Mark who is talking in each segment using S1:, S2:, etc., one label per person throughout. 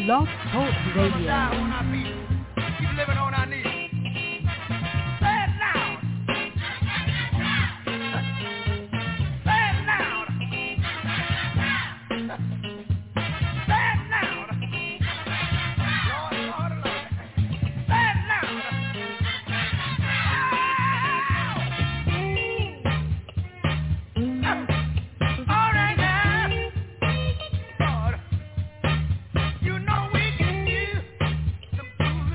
S1: Blog Talk Radio.
S2: Keep living on our knees. Say it loud. Say it loud. Say it loud. Lord, Lord, Lord. Say it loud. All right now. Lord, you know we can use some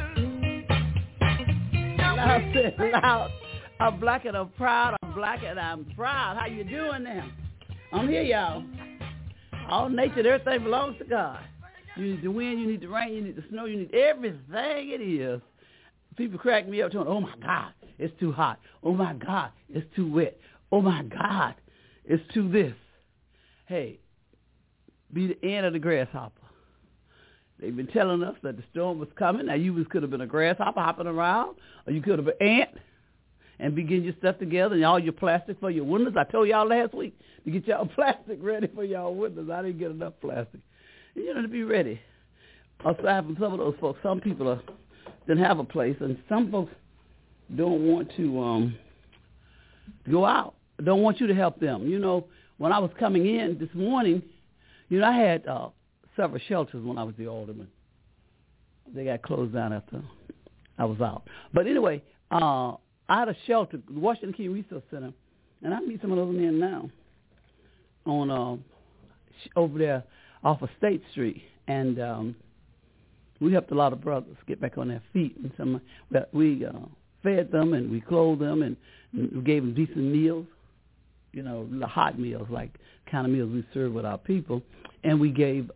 S3: Loud, say it loud. I'm black and I'm proud. I'm black and I'm proud. How you doing now? I'm here, y'all. All nature, everything belongs to God. You need the wind, you need the rain, you need the snow, you need everything it is. People crack me up telling, oh my God, it's too hot. Oh my God, it's too wet. Oh my God, it's too this. Hey, be the end of the grasshopper. They've been telling us that the storm was coming. Now, you could have been a grasshopper hopping around, or you could have been an ant and be getting your stuff together and all your plastic for your windows. I told y'all last week to get y'all plastic ready for y'all windows. I didn't get enough plastic. You know, to be ready. Aside from some of those folks, some people didn't have a place, and some folks don't want to go out, don't want you to help them. You know, when I was coming in this morning, you know, I had several shelters when I was the alderman. They got closed down after I was out. But anyway, I had a shelter, Washington Key Resource Center, and I meet some of those men now on over there off of State Street, and we helped a lot of brothers get back on their feet. And we fed them and we clothed them and we gave them decent meals, you know, the hot meals, like kind of meals we serve with our people. And we gave,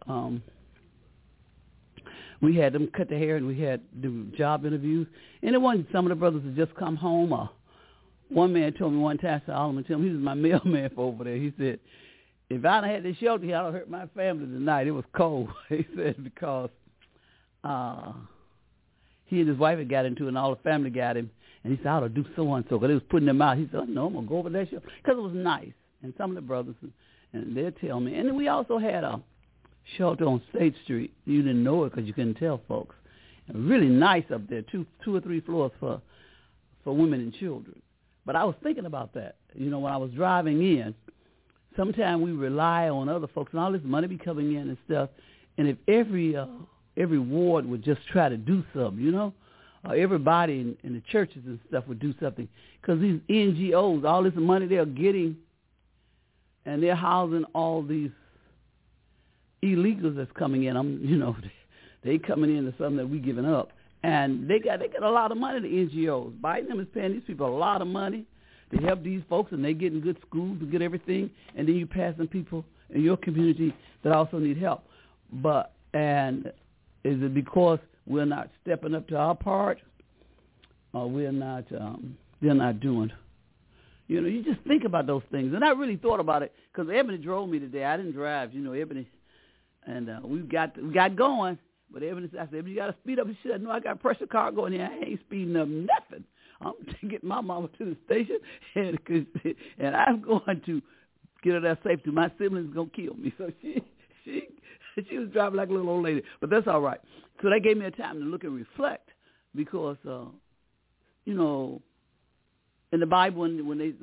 S3: we had them cut their hair and we had do job interviews. And it wasn't some of the brothers that just come home. One man told me one time, Solomon, he was my mailman for over there. He said, if I'd had this shelter here, I'd have hurt my family tonight. It was cold. He said, because he and his wife had got into it and all the family got him. And he said, I ought to do so-and-so, because they was putting them out. He said, oh, no, I'm going to go over that shelter. Because it was nice. And some of the brothers, and they'll tell me. And then we also had a shelter on State Street. You didn't know it because you couldn't tell folks. And really nice up there, two or three floors for women and children. But I was thinking about that. You know, when I was driving in, sometimes we rely on other folks, and all this money be coming in and stuff. And if every ward would just try to do something, you know, everybody in the churches and stuff would do something, because these NGOs, all this money they're getting, and they're housing all these illegals that's coming in. You know, they coming in to something that we giving up, and they get a lot of money. The NGOs, Biden is paying these people a lot of money to help these folks, and they getting good schools to get everything, and then you passing people in your community that also need help. And is it because we're not stepping up to our part, or they're not doing? You know, you just think about those things. And I really thought about it, because Ebony drove me today. I didn't drive, you know, Ebony. And we got going. But Ebony said, Ebony, you got to speed up. She said, no, I got pressure car going here. I ain't speeding up nothing. I'm getting my mama to the station, and I'm going to get her there safe. My siblings going to kill me. So she was driving like a little old lady. But that's all right. So that gave me a time to look and reflect, because, you know, in the Bible, when they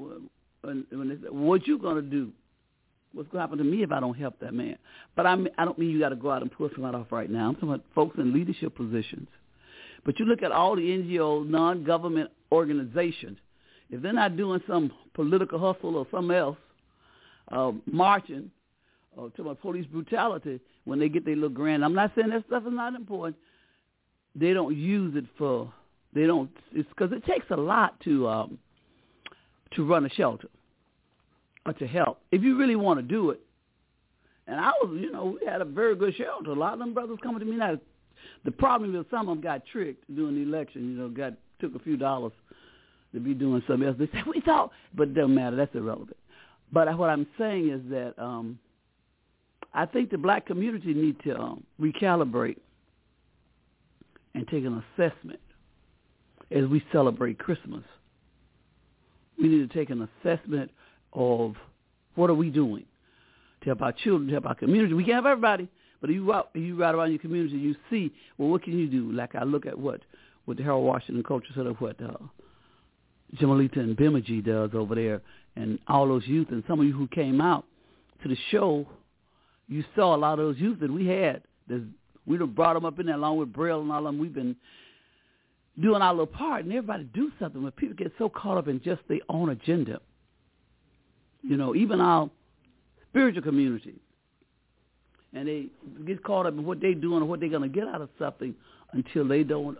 S3: said, what you gonna do? What's gonna happen to me if I don't help that man? But I don't mean you got to go out and pull somebody off right now. I'm talking about folks in leadership positions. But you look at all the NGO, non-government organizations. If they're not doing some political hustle or something else, marching, or talking about police brutality, when they get their little grant, I'm not saying that stuff is not important. They don't use it for. It's because it takes a lot to run a shelter or to help if you really want to do it. And I was, you know, we had a very good shelter. A lot of them brothers coming to me now. The problem is some of them got tricked during the election. You know, took a few dollars to be doing something else. They said we thought, but it doesn't matter. That's irrelevant. But what I'm saying is that I think the black community need to recalibrate and take an assessment as we celebrate Christmas. We need to take an assessment of what are we doing to help our children, to help our community. We can't have everybody. But you ride around your community, you see, well, what can you do? Like I look at what the Harold Washington Culture Center, what Jamalita and Bimiji does over there, and all those youth, and some of you who came out to the show, you saw a lot of those youth that we had. We done brought them up in there along with Braille and all of them. We've been doing our little part, and everybody do something. When people get so caught up in just their own agenda, even our spiritual community, and they get caught up in what they're doing or what they're going to get out of something until they don't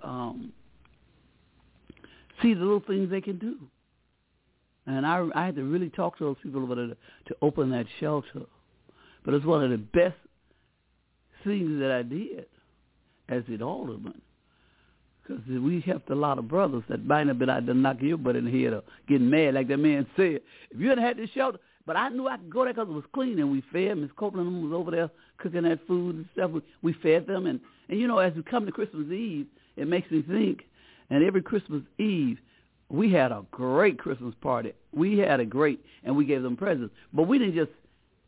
S3: see the little things they can do. And I had to really talk to those people over there to open that shelter. But it's one of the best things that I did, as did all of them. Because we helped a lot of brothers that might have been out there knocking your butt in the head or getting mad, like that man said. If you hadn't had this shelter, but I knew I could go there because it was clean, and we fed. Miss Copeland was over there cooking that food and stuff. We fed them. And as we come to Christmas Eve, it makes me think, and every Christmas Eve, we had a great Christmas party. We had a great, and we gave them presents. But we didn't just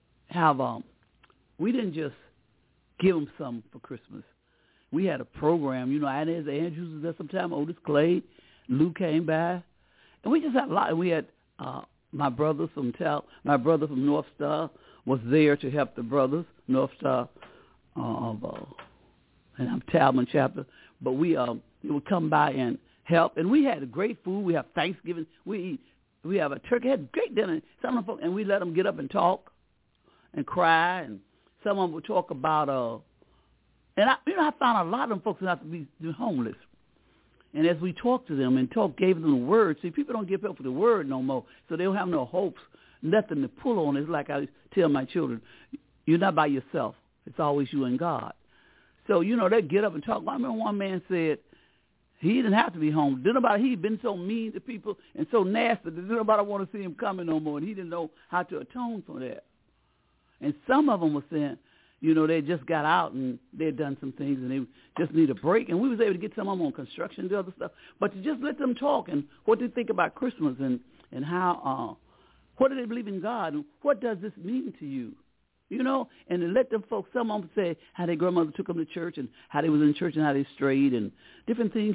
S3: give them something for Christmas. We had a program, Inez Andrews was there sometime, Otis Clay, Lou came by, and we just had a lot. And we had my brother from North Star was there to help the brothers, North Star and I'm Talman chapter. But we would come by and help, and we had great food. We have Thanksgiving. We have a turkey. Had great dinner. Some of them, and we let them get up and talk and cry, and some of them would talk about and I found a lot of them folks not to be homeless. And as we talked to them and gave them the word, see, people don't give up for the word no more, so they don't have no hopes, nothing to pull on. It's like I tell my children, you're not by yourself. It's always you and God. So, they get up and talk. I remember one man said he didn't have to be homeless. He'd been so mean to people and so nasty that nobody want to see him coming no more, and he didn't know how to atone for that. And some of them were saying, they just got out and they'd done some things and they just need a break. And we was able to get some of them on construction and do other stuff. But to just let them talk and what they think about Christmas and how, what do they believe in God and what does this mean to you? And to let them folks, some of them say how their grandmother took them to church and how they was in church and how they strayed and different things,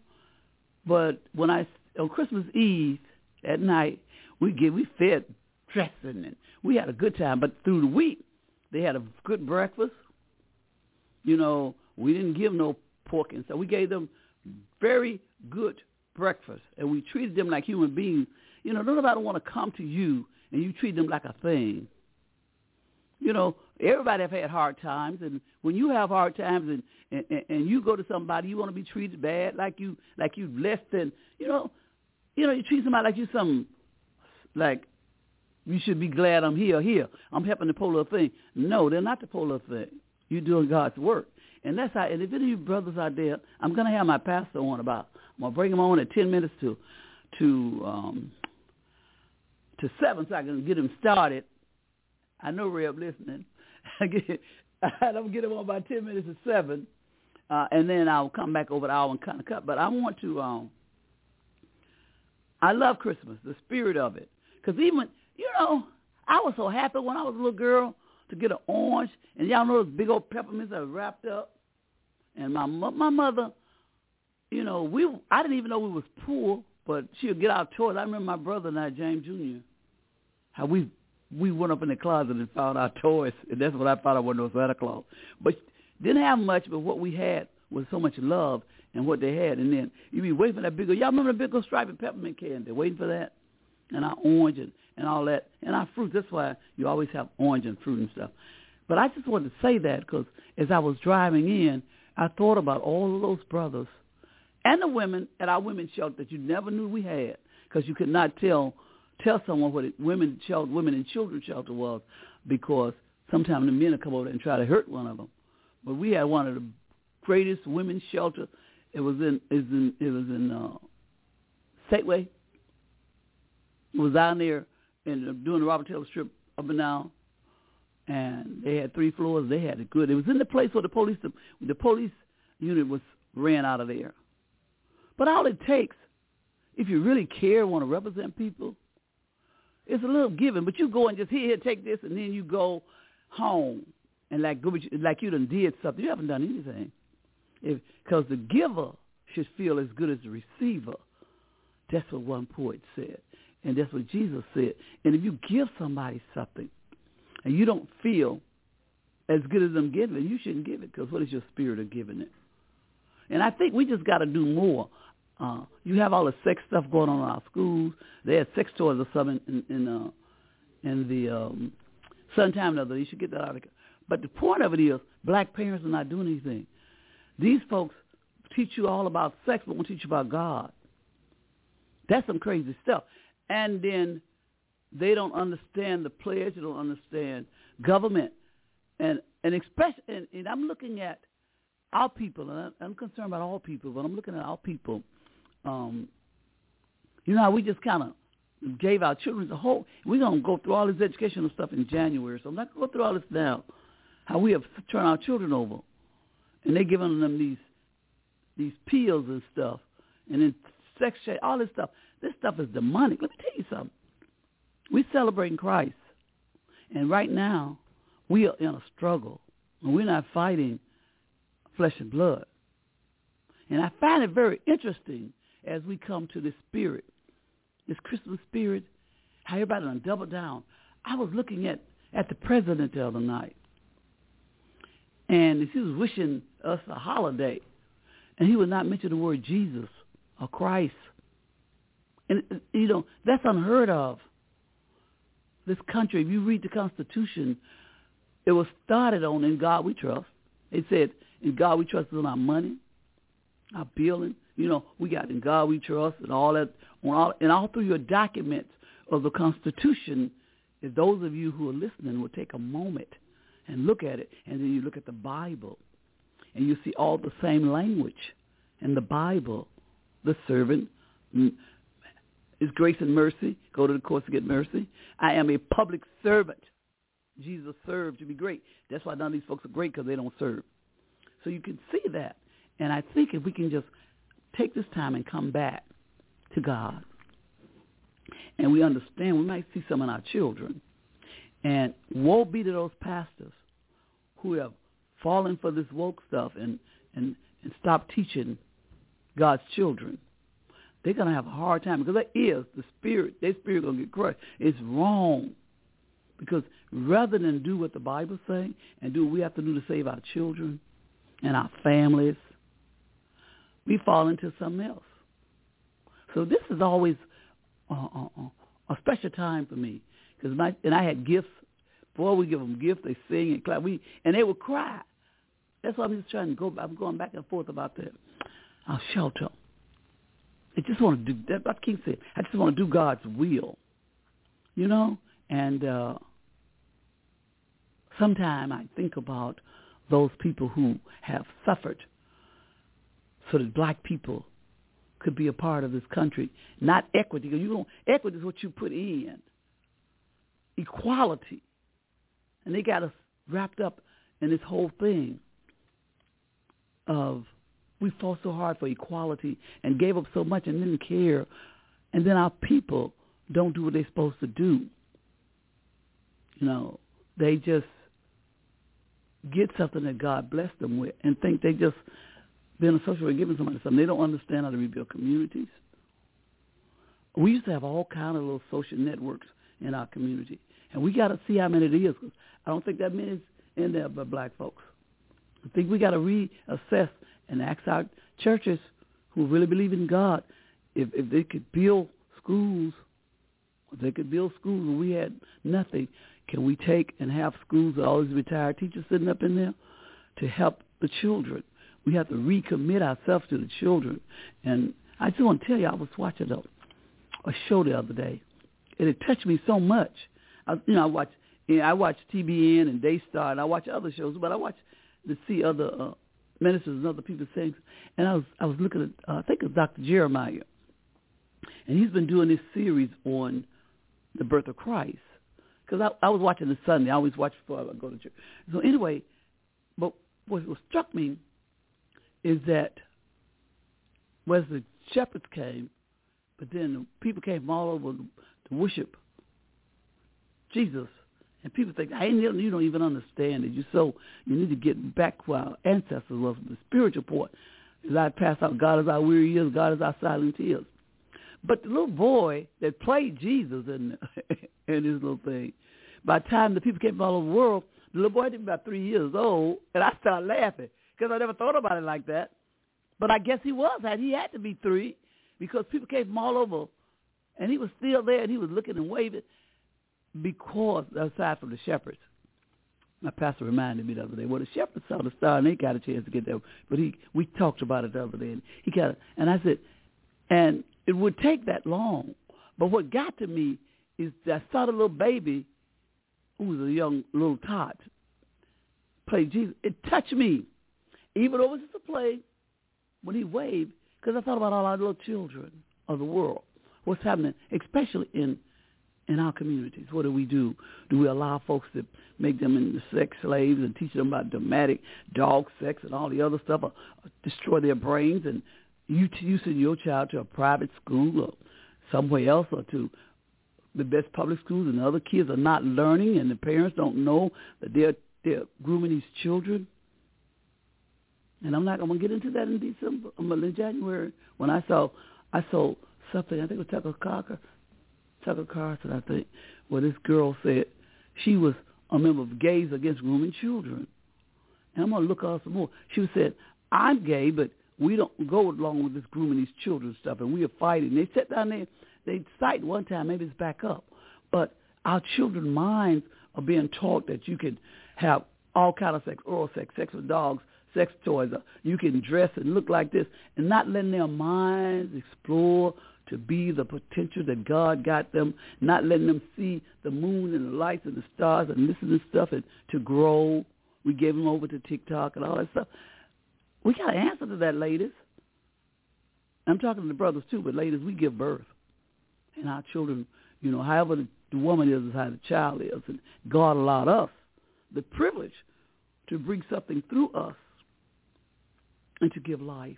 S3: But on Christmas Eve at night, we fed dressing and we had a good time. But through the week, they had a good breakfast. We didn't give no pork and stuff. We gave them very good breakfast, and we treated them like human beings. Nobody want to come to you and you treat them like a thing. Everybody have had hard times, and when you have hard times and you go to somebody, you want to be treated bad, like you less than, you treat somebody like you something, like you should be glad I'm here. I'm helping the polar thing. No, they're not the polar thing. You're doing God's work. And that's how, and if any of you brothers out there, I'm going to have my pastor on I'm going to bring him on at 10 minutes to 7 so I can get him started. I know Reb listening. I'm going to get him on about 10 minutes to 7, and then I'll come back over the hour and kind of cut. But I want to, I love Christmas, the spirit of it. Because even, I was so happy when I was a little girl to get an orange, and y'all know those big old peppermints that were wrapped up. And my mother, I didn't even know we was poor, but she would get our toys. I remember my brother and I, James Jr., how we went up in the closet and found our toys, and that's what I thought I wasn't no Santa Claus. But didn't have much, but what we had was so much love and what they had. And then you be waiting for that big old, y'all remember the big old striped peppermint candy, waiting for that? And our orange and all that, and our fruit. That's why you always have orange and fruit and stuff. But I just wanted to say that because as I was driving in, I thought about all of those brothers and the women at our women's shelter that you never knew we had, because you could not tell someone what women and children shelter was, because sometimes the men would come over there and try to hurt one of them. But we had one of the greatest women's shelter. It was in Sateway. It was down there and doing the Robert Taylor Strip up and down, and they had 3 floors. They had it good. It was in the place where the police unit ran out of there. But all it takes, if you really care, want to represent people, it's a little giving. But you go and just here, take this, and then you go home and like you done did something. You haven't done anything. Because the giver should feel as good as the receiver. That's what one poet said, and that's what Jesus said. And if you give somebody something and you don't feel as good as them giving it, you shouldn't give it, because what is your spirit of giving it? And I think we just got to do more. You have all the sex stuff going on in our schools. They had sex toys or something in the Sun Time the other day. You should get that out of it. But the point of it is, black parents are not doing anything. These folks teach you all about sex, but won't teach you about God. That's some crazy stuff. And then they don't understand the pledge. They don't understand government. And especially, and I'm looking at our people, and I'm concerned about all people, but I'm looking at our people. You know how we just kind of gave our children the whole, we're going to go through all this educational stuff in January, so I'm not going to go through all this now, how we have turned our children over. And they're giving them these pills and stuff, and then sex change, all this stuff. This stuff is demonic. Let me tell you something. We're celebrating Christ, and right now we are in a struggle, and we're not fighting flesh and blood. And I find it very interesting as we come to this spirit, this Christmas spirit, how everybody done double down. I was looking at the president the other night, and he was wishing us a holiday, and he would not mention the word Jesus or Christ. And, you know, that's unheard of. This country, if you read the Constitution, it was started on In God We Trust. It said, in God We Trust is on our money, our billing. You know, we got In God We Trust and all that. And all through your documents of the Constitution, if those of you who are listening will take a moment and look at it, and then you look at the Bible, and you see all the same language in the Bible. The servant is grace and mercy. Go to the courts to get mercy. I am a public servant. Jesus served to be great. That's why none of these folks are great, because they don't serve. So you can see that. And I think if we can just take this time and come back to God, and we understand, we might see some in our children. And woe be to those pastors who have fallen for this woke stuff and stopped teaching God's children. They're going to have a hard time, because their spirit going to get crushed. It's wrong. Because rather than do what the Bible's saying and do what we have to do to save our children and our families, we fall into something else. So this is always a special time for me, because I had gifts. Before we give them gifts, they sing and clap, and they would cry. That's why I'm just trying to go. I'm going back and forth about that. Our shelter. I just want to do that. I keep saying, I just want to do God's will, you know. And sometimes I think about those people who have suffered, so that black people could be a part of this country. Not equity. Equity is what you put in. Equality. And they got us wrapped up in this whole thing of we fought so hard for equality and gave up so much and didn't care. And then our people don't do what they're supposed to do. You know, they just get something that God blessed them with and think they just been a social worker giving somebody something. They don't understand how to rebuild communities. We used to have all kind of little social networks in our community, and we got to see how many it is. Cause I don't think that many is in there but black folks. I think we got to reassess and ask our churches who really believe in God if they could build schools. If they could build schools and we had nothing, can we take and have schools with all these retired teachers sitting up in there to help the children? We have to recommit ourselves to the children. And I just want to tell you, I was watching a show the other day, and it touched me so much. I watch TBN and Daystar, and I watch other shows, but I watch to see other ministers and other people saying. And I was looking at, I think it's Dr. Jeremiah, and he's been doing this series on the birth of Christ. Because I was watching this Sunday. I always watch before I go to church. So anyway, but what struck me is that was the shepherds came, but then the people came from all over to worship Jesus And people think, hey, you don't even understand it. You need to get back where our ancestors was, the spiritual part. As I pass out, God is our weary years, God is our silent tears. But the little boy that played Jesus in his little thing, by the time the people came from all over the world, the little boy was about 3 years old, and I started laughing because I never thought about it like that. But I guess he had to be 3 because people came from all over, and he was still there, and he was looking and waving because, aside from the shepherds. My pastor reminded me the other day, well, the shepherds saw the star, and they got a chance to get there. But we talked about it the other day, and I said, and it would take that long. But what got to me is that I saw the little baby, who was a young little tot, play Jesus. It touched me, even though it was just a play, when he waved, because I thought about all our little children of the world, what's happening, especially in our communities. What do? Do we allow folks to make them into sex slaves and teach them about dramatic dog sex and all the other stuff, or destroy their brains, and you send your child to a private school or somewhere else, or to the best public schools, and the other kids are not learning, and the parents don't know that they're grooming these children? And I'm going to get into that in December, in January, when I saw something, I think it was Tucker Carlson, I think, where this girl said she was a member of Gays Against Grooming Children. And I'm going to look up some more. She said, I'm gay, but we don't go along with this grooming these children stuff, and we are fighting. They sat down there, they cite one time, maybe it's back up, but our children's minds are being taught that you can have all kind of sex, oral sex, sex with dogs, sex toys, you can dress and look like this, and not letting their minds explore to be the potential that God got them, not letting them see the moon and the lights and the stars and listen to stuff and to grow. We gave them over to TikTok and all that stuff. We got to answer to that, ladies. I'm talking to the brothers too, but ladies, we give birth. And our children, however the woman is how the child is. And God allowed us the privilege to bring something through us and to give life.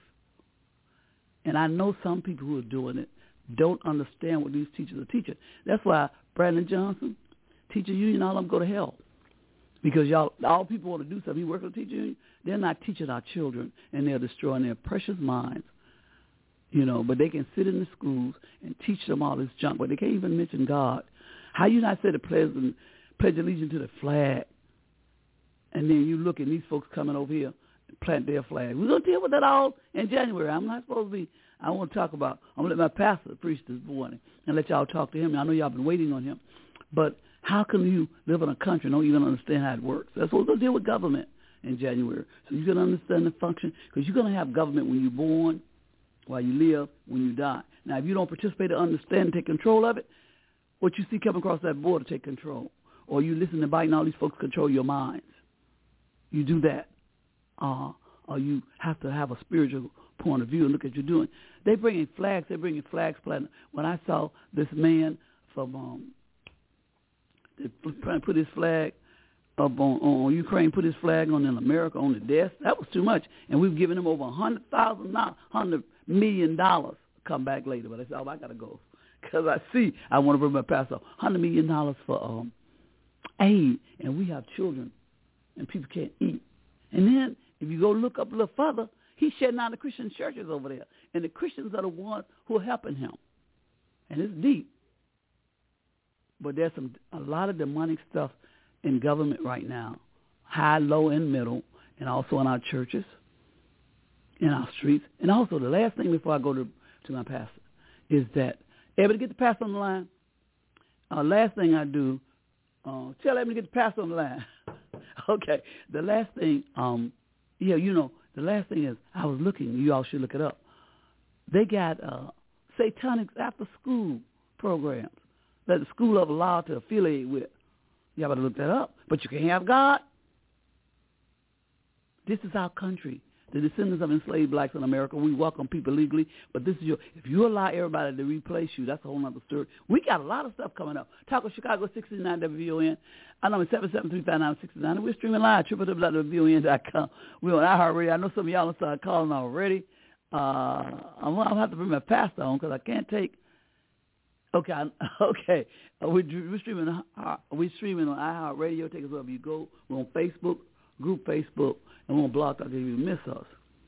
S3: And I know some people who are doing it don't understand what these teachers are teaching. That's why Brandon Johnson, teacher union, all of them go to hell. Because all people want to do something. He works with a teacher union. They're not teaching our children, and they're destroying their precious minds. But they can sit in the schools and teach them all this junk, but they can't even mention God. How you not say the pledge allegiance to the flag, and then you look at these folks coming over here and plant their flag? We're going to deal with that all in January. I'm not supposed to be. I want to talk about, I'm going to let my pastor preach this morning and let y'all talk to him. I know y'all been waiting on him. But how can you live in a country and don't even understand how it works? That's what we're going to deal with government in January. So you're going to understand the function, because you're going to have government when you're born, while you live, when you die. Now, if you don't participate or understand and take control of it, what you see coming across that border, take control. Or you listen to Biden, all these folks control your minds. You do that. Or you have to have a spiritual point of view and look at what you're doing. They're bringing flags planted. When I saw this man from put his flag up on Ukraine, put his flag on in America on the desk, that was too much. And we've given him over $100 million. Come back later. But I said, I got to go. Because I want to bring my pastor $100 million for aid. And we have children, and people can't eat. And then if you go look up a little further, he's shutting down the Christian churches over there. And the Christians are the ones who are helping him. And it's deep. But there's a lot of demonic stuff in government right now, high, low, and middle, and also in our churches, in our streets. And also the last thing before I go to my pastor is that, able to get the pastor on the line? Last thing I do, tell him to get the pastor on the line. Okay, the last thing, the last thing is, I was looking, you all should look it up. They got satanic after-school programs that the school are allowed to affiliate with. You got to look that up. But you can't have God. This is our country. The descendants of enslaved blacks in America, we welcome people legally, but this is if you allow everybody to replace you, that's a whole other story. We got a lot of stuff coming up. Talk of Chicago 69 WVON. Our number is 7735969. We're streaming live, www.WVON.com. We're on iHeartRadio. I know some of y'all have started calling already. I'm going to have to bring my pastor on because I can't take Okay, okay. We're streaming on iHeartRadio. Take us wherever you go. We're on Facebook, group Facebook, and we're on Blog Talk. If you miss us,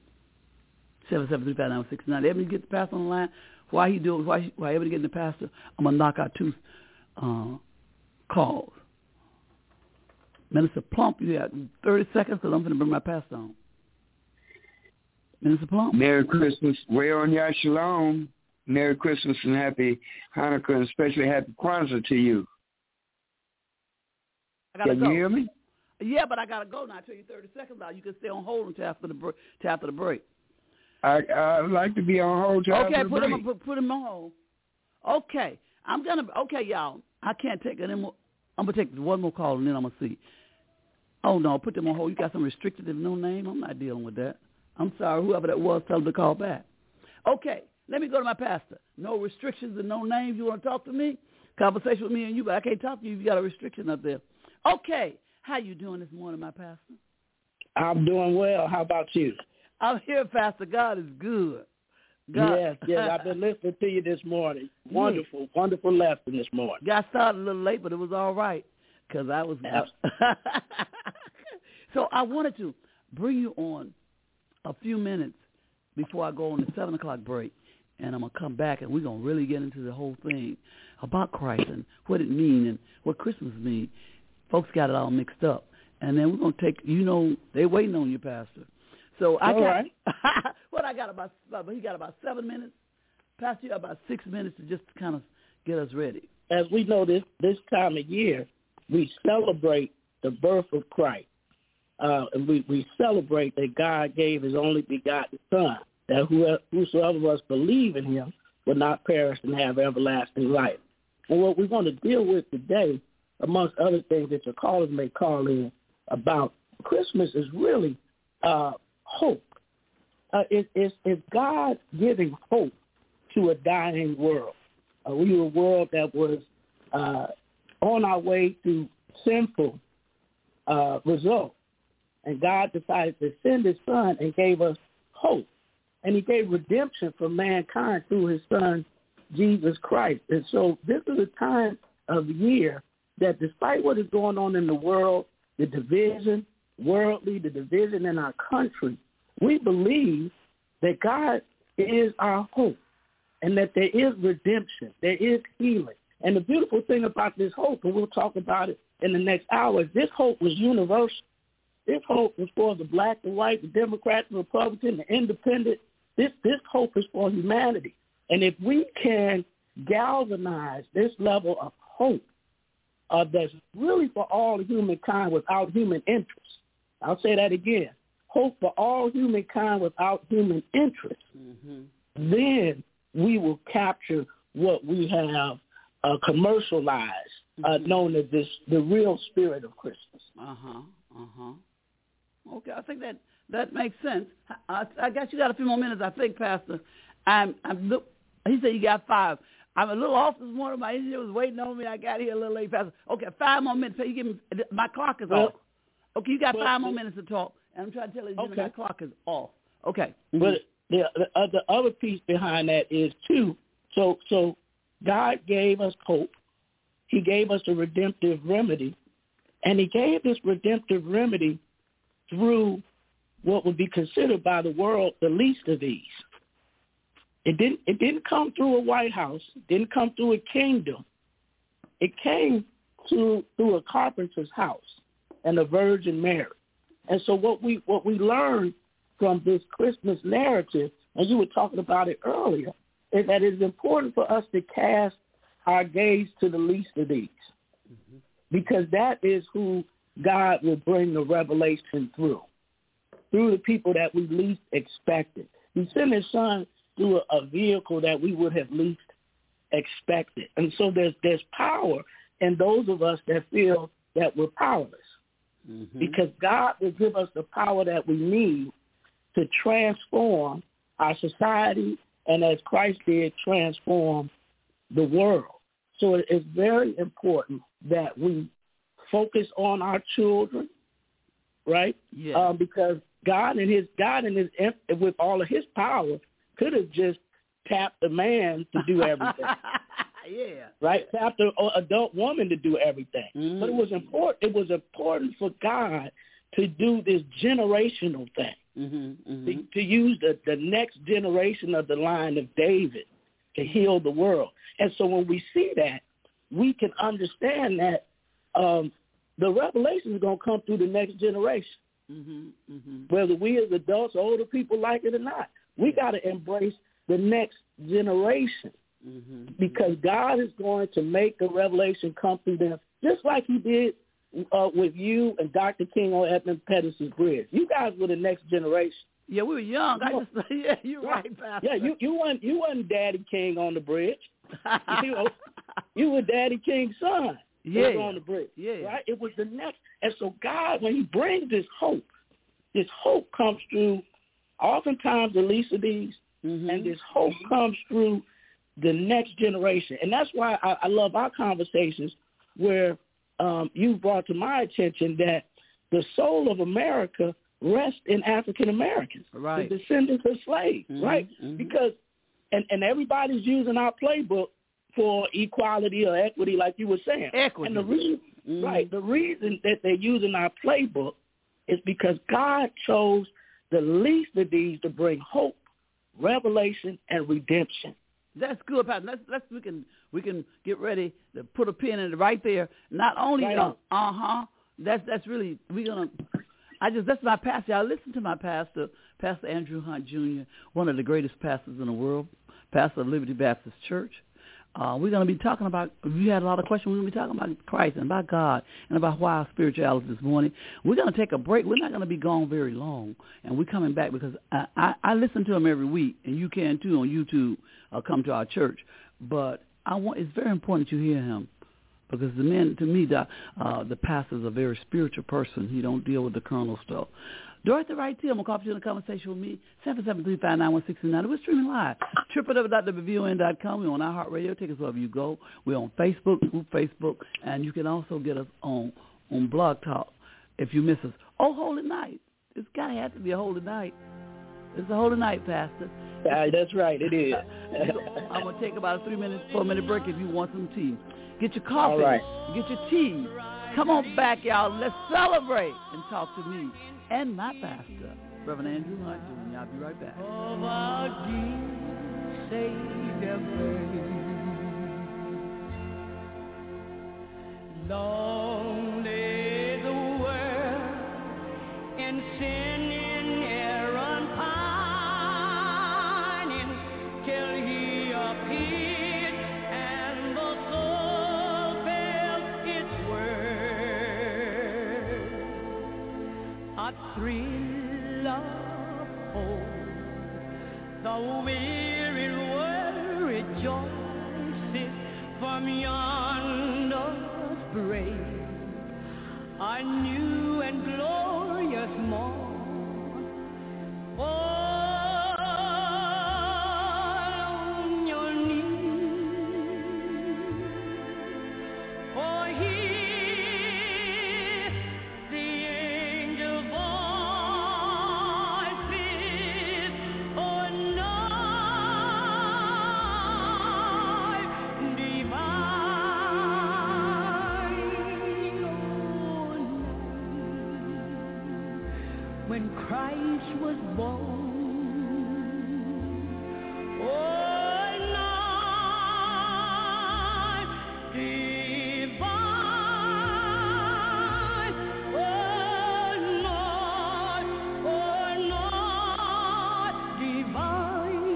S3: 773-591-69. Ebony get the pastor on the line. Why Ebony getting the pastor? I'm gonna knock out 2 calls. Minister Plump, you have 30 seconds because I'm going to bring my pastor on. Minister Plump.
S4: Merry Christmas. Way on Yah Shalom. Merry Christmas and Happy Hanukkah, and especially Happy Kwanzaa to you. Can you hear me?
S3: Yeah, but I got to go now. I'll tell you 30 seconds out. You can stay on hold until after the break.
S4: I'd like to be on hold till after the break.
S3: Okay, put him on hold. Okay, y'all. I can't take it anymore. I'm going to take one more call, and then I'm going to see. Oh, no, put them on hold. You got some restricted and no name? I'm not dealing with that. I'm sorry. Whoever that was, tell them to call back. Okay, let me go to my pastor. No restrictions and no names. You want to talk to me? Conversation with me and you, but I can't talk to you if you got a restriction up there. Okay, how you doing this morning, my pastor?
S5: I'm doing well. How about you?
S3: I'm here, Pastor. God is good. God.
S5: Yes. I've been listening to you this morning. Wonderful, wonderful lesson this morning.
S3: Got started a little late, but it was all right because I was. So I wanted to bring you on a few minutes before I go on the 7 o'clock break, and I'm going to come back, and we're going to really get into the whole thing about Christ and what it means and what Christmas means. Folks got it all mixed up. And then we're going to take, they're waiting on you, Pastor. So I got, he got about 7 minutes. Pastor, you got about 6 minutes to just kind of get us ready.
S5: As we know, this time of year, we celebrate the birth of Christ. And we celebrate that God gave his only begotten Son, that whosoever of us believe in him will not perish and have everlasting life. And what we want to deal with today, amongst other things that your callers may call in about Christmas, is really hope. It's God giving hope to a dying world. We were a world that was on our way to sinful results. And God decided to send his Son and gave us hope. And he gave redemption for mankind through his Son, Jesus Christ. And so this is a time of year that despite what is going on in the world, the division, worldly, the division in our country, we believe that God is our hope and that there is redemption, there is healing. And the beautiful thing about this hope, and we'll talk about it in the next hour, is this hope was universal. This hope was for the black, the white, the Democrat, the Republican, the independent. This hope is for humanity. And if we can galvanize this level of hope that's really for all humankind without human interest, I'll say that again, hope for all humankind without human interest, then we will capture what we have commercialized, known as the real spirit of Christmas.
S3: Okay, I think that makes sense. I guess you got a few more minutes, I think, Pastor. He said you got 5. I'm a little off this morning. My engineer was waiting on me. I got here a little late, Pastor. Okay, 5 more minutes. You give me, my clock is off. Okay, you got 5 more minutes to talk, and I'm trying to tell you my clock is off. Okay.
S5: But the other piece behind that is, too, so God gave us hope. He gave us a redemptive remedy, and he gave this redemptive remedy through what would be considered by the world the least of these. It didn't come through a White House. It didn't come through a kingdom. It came through a carpenter's house and a Virgin Mary. And so what we learned from this Christmas narrative, and you were talking about it earlier, is that it's important for us to cast our gaze to the least of these, because that is who God will bring the revelation through the people that we least expected. He sent his Son through a vehicle that we would have least expected. And so there's power in those of us that feel that we're powerless, because God will give us the power that we need to transform our society and, as Christ did, transform the world. So it's very important that we focus on our children, right? Yeah. Because God in his with all of his power could have just tapped the man to do everything.
S3: Yeah.
S5: Right? After an adult woman to do everything.
S3: Mm-hmm.
S5: But it was important. It was important for God to do this generational thing, to use the next generation of the line of David to heal the world. And so when we see that, we can understand that the revelation is going to come through the next generation. Whether we as adults or older people like it or not, we got to embrace the next generation because God is going to make the revelation come through them, just like he did with you and Dr. King on Edmund Pettis's bridge. You guys were the next generation.
S3: Yeah, we were young. You're right, Pastor.
S5: Yeah, you wasn't Daddy King on the bridge. You were Daddy King's son.
S3: Yeah,
S5: on the bridge. Yeah, right. It was the next, and so God, when he brings this hope comes through. Oftentimes, the least of these, and this hope comes through the next generation, and that's why I love our conversations where you brought to my attention that the soul of America rests in African Americans,
S3: right?
S5: The descendants of slaves, right? Because, and everybody's using our playbook for equality or equity, like you were saying.
S3: Equity.
S5: And the reason, the reason that they're using our playbook is because God chose the least of these to bring hope, revelation, and redemption.
S3: That's good, Pastor. We can get ready to put a pin in it right there. Not only, that's really that's my pastor. I listen to my pastor, Pastor Andrew Hunt Jr., one of the greatest pastors in the world, pastor of Liberty Baptist Church. We're going to be talking about, you had a lot of questions, we're going to be talking about Christ and about God and about why our spirituality this morning. We're going to take a break. We're not going to be gone very long. And we're coming back because I listen to him every week, and you can too on YouTube, come to our church. But it's very important that you hear him because to me, the pastor is a very spiritual person. He don't deal with the carnal stuff. Dorothy Wright Till, I'm going to call you in a conversation with me, 773-591-69. We're streaming live, www.wvon.com. We're on iHeartRadio. Take us wherever you go. We're on Facebook, and you can also get us on Blog Talk if you miss us. Oh, Holy Night. It's got to have to be a holy night. It's a holy night, Pastor.
S5: That's right, it is.
S3: I'm going to take about a 4-minute break if you want some tea. Get your coffee.
S5: All right.
S3: Get your tea. Come on back, y'all. Let's celebrate and talk to me and my pastor, Reverend Andrew Hunt Jr. I'll be right back.
S2: Of our dear Savior, long lay the world in sin in error and pining till he appeared and the soul felt its worth. A thrill of hope, the weary world rejoices from yonder's brave, a new and glorious morn. Fall on your knees, for hear the angel voices on night divine, when Christ was born. Oh, night divine, oh, night divine.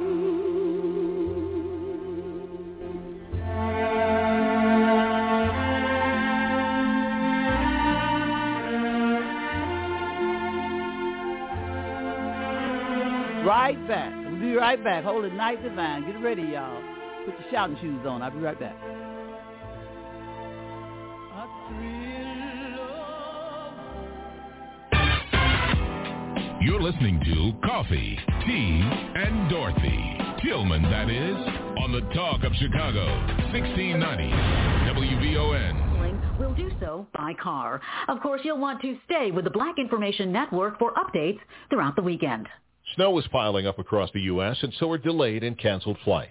S3: Right back. We'll be right back. Holy Night Divine. Get ready, y'all. Put your shouting shoes on. I'll be right back.
S2: A thrill of
S6: You're listening to Coffee, Tea, and Dorothy. Tillman, that is, on the Talk of Chicago, 1690 WVON.
S1: Will do so by car. Of course, you'll want to stay with the Black Information Network for updates throughout the weekend.
S7: Snow is piling up across the U.S., and so are delayed and canceled flights.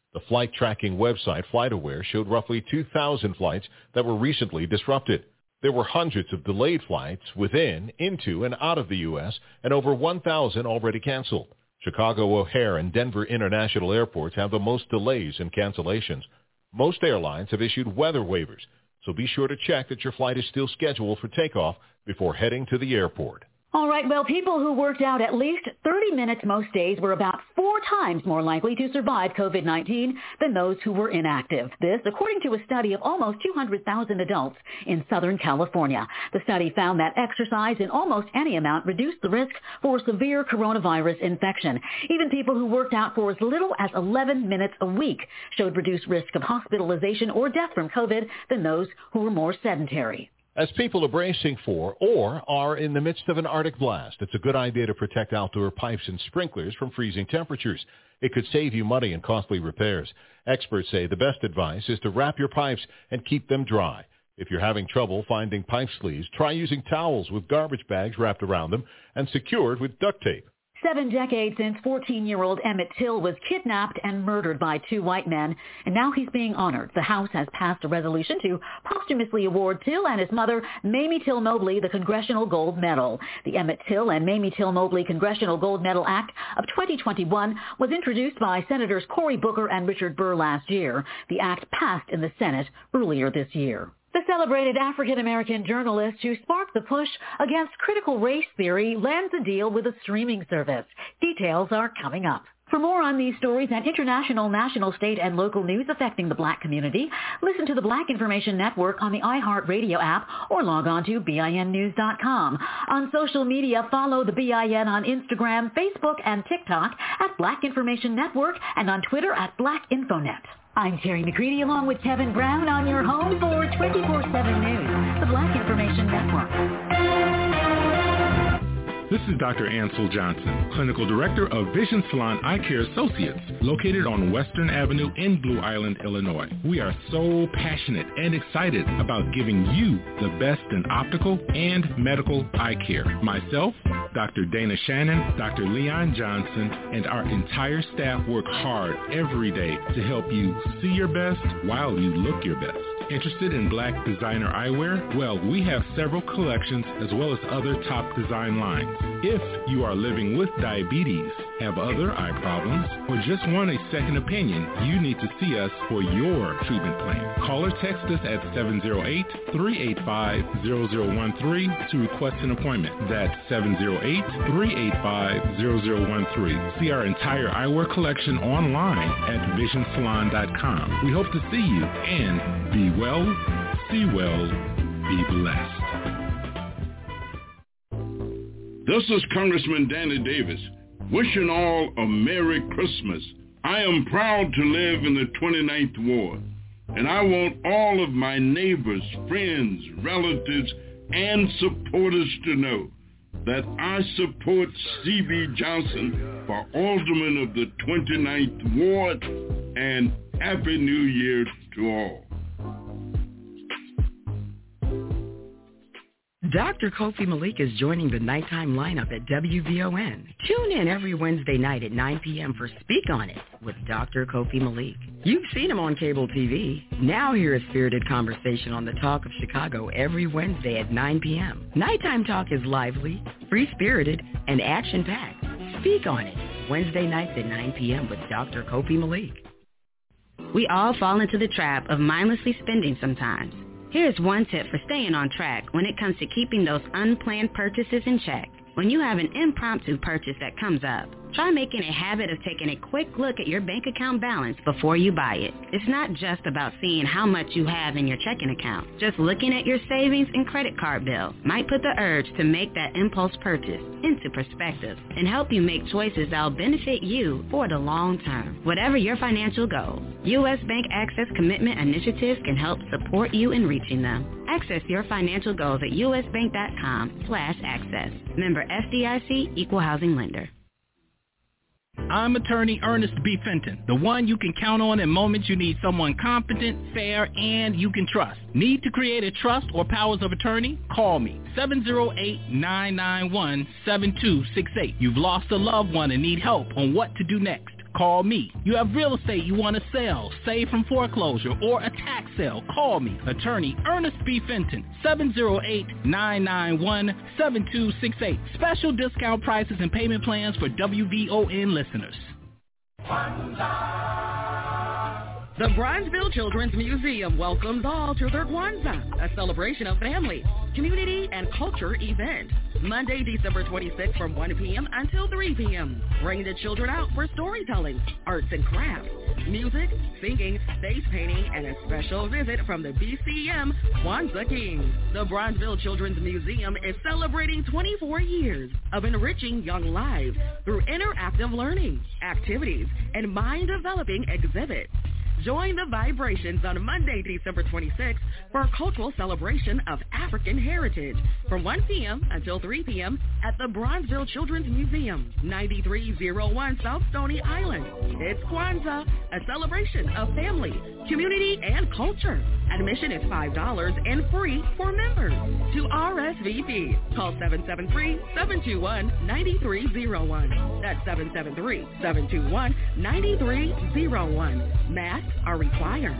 S7: The flight tracking website FlightAware showed roughly 2,000 flights that were recently disrupted. There were hundreds of delayed flights within, into, and out of the U.S., and over 1,000 already canceled. Chicago O'Hare and Denver International Airports have the most delays and cancellations. Most airlines have issued weather waivers, so be sure to check that your flight is still scheduled for takeoff before heading to the airport.
S1: All right, well, people who worked out at least 30 minutes most days were about 4 times more likely to survive COVID-19 than those who were inactive. This, according to a study of almost 200,000 adults in Southern California. The study found that exercise in almost any amount reduced the risk for severe coronavirus infection. Even people who worked out for as little as 11 minutes a week showed reduced risk of hospitalization or death from COVID than those who were more sedentary.
S7: As people are bracing for or are in the midst of an Arctic blast, it's a good idea to protect outdoor pipes and sprinklers from freezing temperatures. It could save you money and costly repairs. Experts say the best advice is to wrap your pipes and keep them dry. If you're having trouble finding pipe sleeves, try using towels with garbage bags wrapped around them and secured with duct tape.
S1: 7 decades since 14-year-old Emmett Till was kidnapped and murdered by 2 white men, and now he's being honored. The House has passed a resolution to posthumously award Till and his mother, Mamie Till Mobley, the Congressional Gold Medal. The Emmett Till and Mamie Till Mobley Congressional Gold Medal Act of 2021 was introduced by Senators Cory Booker and Richard Burr last year. The act passed in the Senate earlier this year. The celebrated African-American journalist who sparked the push against critical race theory lands a deal with a streaming service. Details are coming up. For more on these stories and international, national, state, and local news affecting the Black community, listen to the Black Information Network on the iHeartRadio app or log on to BINnews.com. On social media, follow the BIN on Instagram, Facebook, and TikTok at Black Information Network and on Twitter at BlackInfoNet. I'm Terry McCready along with Kevin Brown on your home for 24/7 News, the Black Information Network.
S8: This is Dr. Ansel Johnson, Clinical Director of Vision Salon Eye Care Associates, located on Western Avenue in Blue Island, Illinois. We are so passionate and excited about giving you the best in optical and medical eye care. Myself, Dr. Dana Shannon, Dr. Leon Johnson, and our entire staff work hard every day to help you see your best while you look your best. Interested in black designer eyewear? Well, we have several collections as well as other top design lines. If you are living with diabetes, have other eye problems, or just want a second opinion, you need to see us for your treatment plan. Call or text us at 708-385-0013 to request an appointment. That's 708-385-0013. See our entire eyewear collection online at visionsalon.com. We hope to see you and be well, see well, be blessed.
S9: This is Congressman Danny Davis, wishing all a Merry Christmas. I am proud to live in the 29th Ward, and I want all of my neighbors, friends, relatives, and supporters to know that I support C.B. Johnson for Alderman of the 29th Ward, and Happy New Year to all.
S10: Dr. Kofi Malik is joining the nighttime lineup at WVON. Tune in every Wednesday night at 9 p.m. for Speak On It with Dr. Kofi Malik. You've seen him on cable TV. Now hear a spirited conversation on the Talk of Chicago every Wednesday at 9 p.m. Nighttime talk is lively, free-spirited, and action-packed. Speak On It, Wednesday nights at 9 p.m. with Dr. Kofi Malik.
S11: We all fall into the trap of mindlessly spending sometimes. Here's one tip for staying on track when it comes to keeping those unplanned purchases in check. When you have an impromptu purchase that comes up, try making a habit of taking a quick look at your bank account balance before you buy it. It's not just about seeing how much you have in your checking account. Just looking at your savings and credit card bill might put the urge to make that impulse purchase into perspective and help you make choices that will benefit you for the long term. Whatever your financial goals, U.S. Bank Access Commitment Initiatives can help support you in reaching them. Access your financial goals at usbank.com/access. Member FDIC, Equal Housing Lender.
S12: I'm attorney Ernest B. Fenton, the one you can count on in moments you need someone competent, fair, and you can trust. Need to create a trust or powers of attorney? Call me, 708-991-7268. You've lost a loved one and need help on what to do next. Call me. You have real estate you want to sell, save from foreclosure, or a tax sale. Call me. Attorney Ernest B. Fenton, 708-991-7268. Special discount prices and payment plans for WVON listeners.
S10: The Bronzeville Children's Museum welcomes all to their Kwanzaa, a celebration of family, community, and culture event. Monday, December 26th from 1 p.m. until 3 p.m. Bring the children out for storytelling, arts and crafts, music, singing, stage painting, and a special visit from the BCM Kwanzaa Kings. The Bronzeville Children's Museum is celebrating 24 years of enriching young lives through interactive learning, activities, and mind-developing exhibits. Join the vibrations on Monday, December 26th for a cultural celebration of African heritage from 1 p.m. until 3 p.m. at the Bronzeville Children's Museum, 9301 South Stony Island. It's Kwanzaa, a celebration of family, community, and culture. Admission is $5 and free for members. To RSVP, call 773-721-9301. That's 773-721-9301. Masks are required.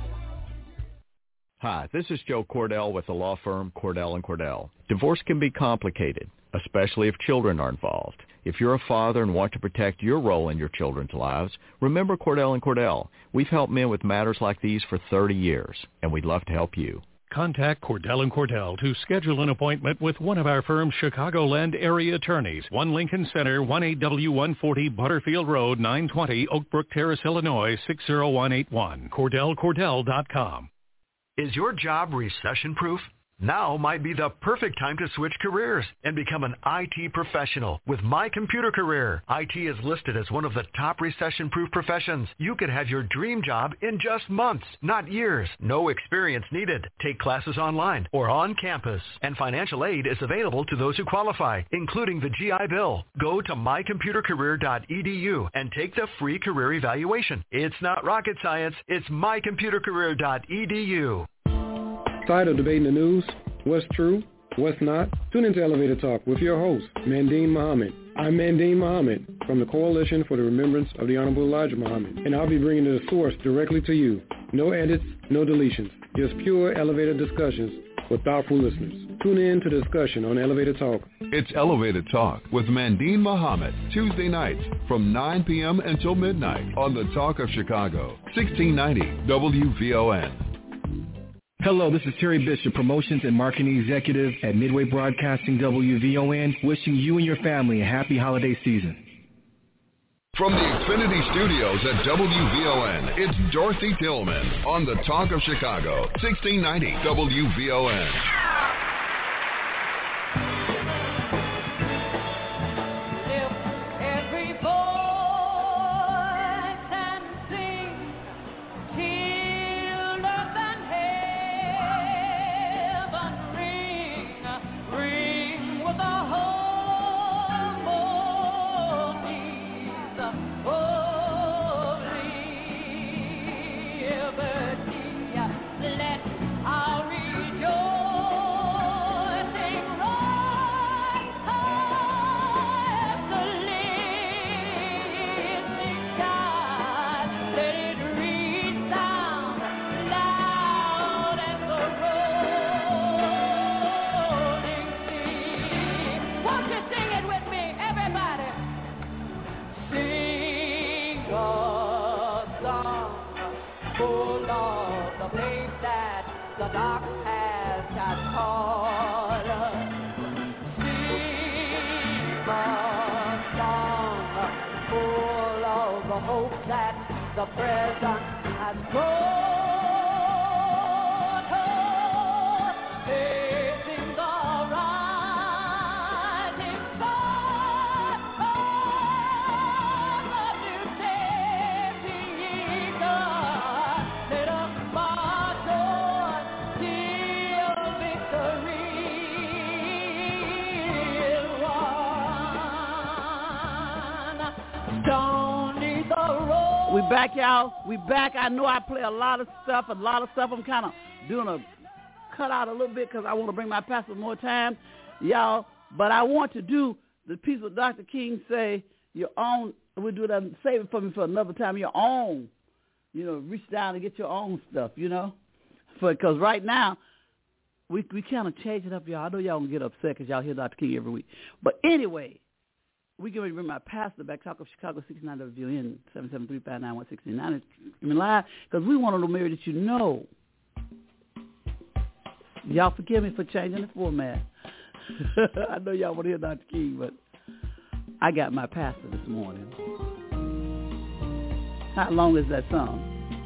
S13: Hi, this is Joe Cordell with the law firm Cordell & Cordell. Divorce can be complicated, especially if children are involved. If you're a father and want to protect your role in your children's lives, remember Cordell & Cordell. We've helped men with matters like these for 30 years, and we'd love to help you.
S14: Contact Cordell & Cordell to schedule an appointment with one of our firm's Chicagoland area attorneys. 1 Lincoln Center, 18W140 Butterfield Road, 920 Oak Brook Terrace, Illinois, 60181. CordellCordell.com.
S15: Is your job recession-proof? Now might be the perfect time to switch careers and become an IT professional with My Computer Career. IT is listed as one of the top recession-proof professions. You could have your dream job in just months, not years. No experience needed. Take classes online or on campus. And financial aid is available to those who qualify, including the GI Bill. Go to mycomputercareer.edu and take the free career evaluation. It's not rocket science. It's mycomputercareer.edu.
S16: Tired of debating the news? What's true? What's not? Tune into Elevator Talk with your host, Mandeen Muhammad. I'm Mandeen Muhammad from the Coalition for the Remembrance of the Honorable Elijah Muhammad, and I'll be bringing the source directly to you. No edits, no deletions, just pure elevator discussions with thoughtful listeners. Tune in to the discussion on Elevator Talk.
S17: It's Elevator Talk with Mandeen Muhammad, Tuesday nights from 9 p.m. until midnight on the Talk of Chicago, 1690 WVON.
S18: Hello, this is Terry Bishop, Promotions and Marketing Executive at Midway Broadcasting WVON, wishing you and your family a happy holiday season.
S17: From the Xfinity Studios at WVON, it's Dorothy Tillman on the Talk of Chicago, 1690 WVON.
S19: The present has brought us, facing the rising sun of the new day. Let us march on till victory is won. Don't need the road.
S3: We back, y'all. We back. I know I play a lot of stuff. I'm kind of doing a cut out a little bit because I want to bring my pastor more time, y'all. But I want to do the piece with Dr. King say, your own We'll do that. Save it for me for another time. Your own, reach down and get your own stuff, because right now we kind of change it up, y'all. I know y'all gonna get upset because y'all hear Dr. King every week, but anyway, we can bring my pastor back. Talk of Chicago 69 WVON 773-591-69. Live because we want to know, Mary, that you know. Y'all forgive me for changing the format. I know y'all want to hear Dr. King, but I got my pastor this morning. How long is that song?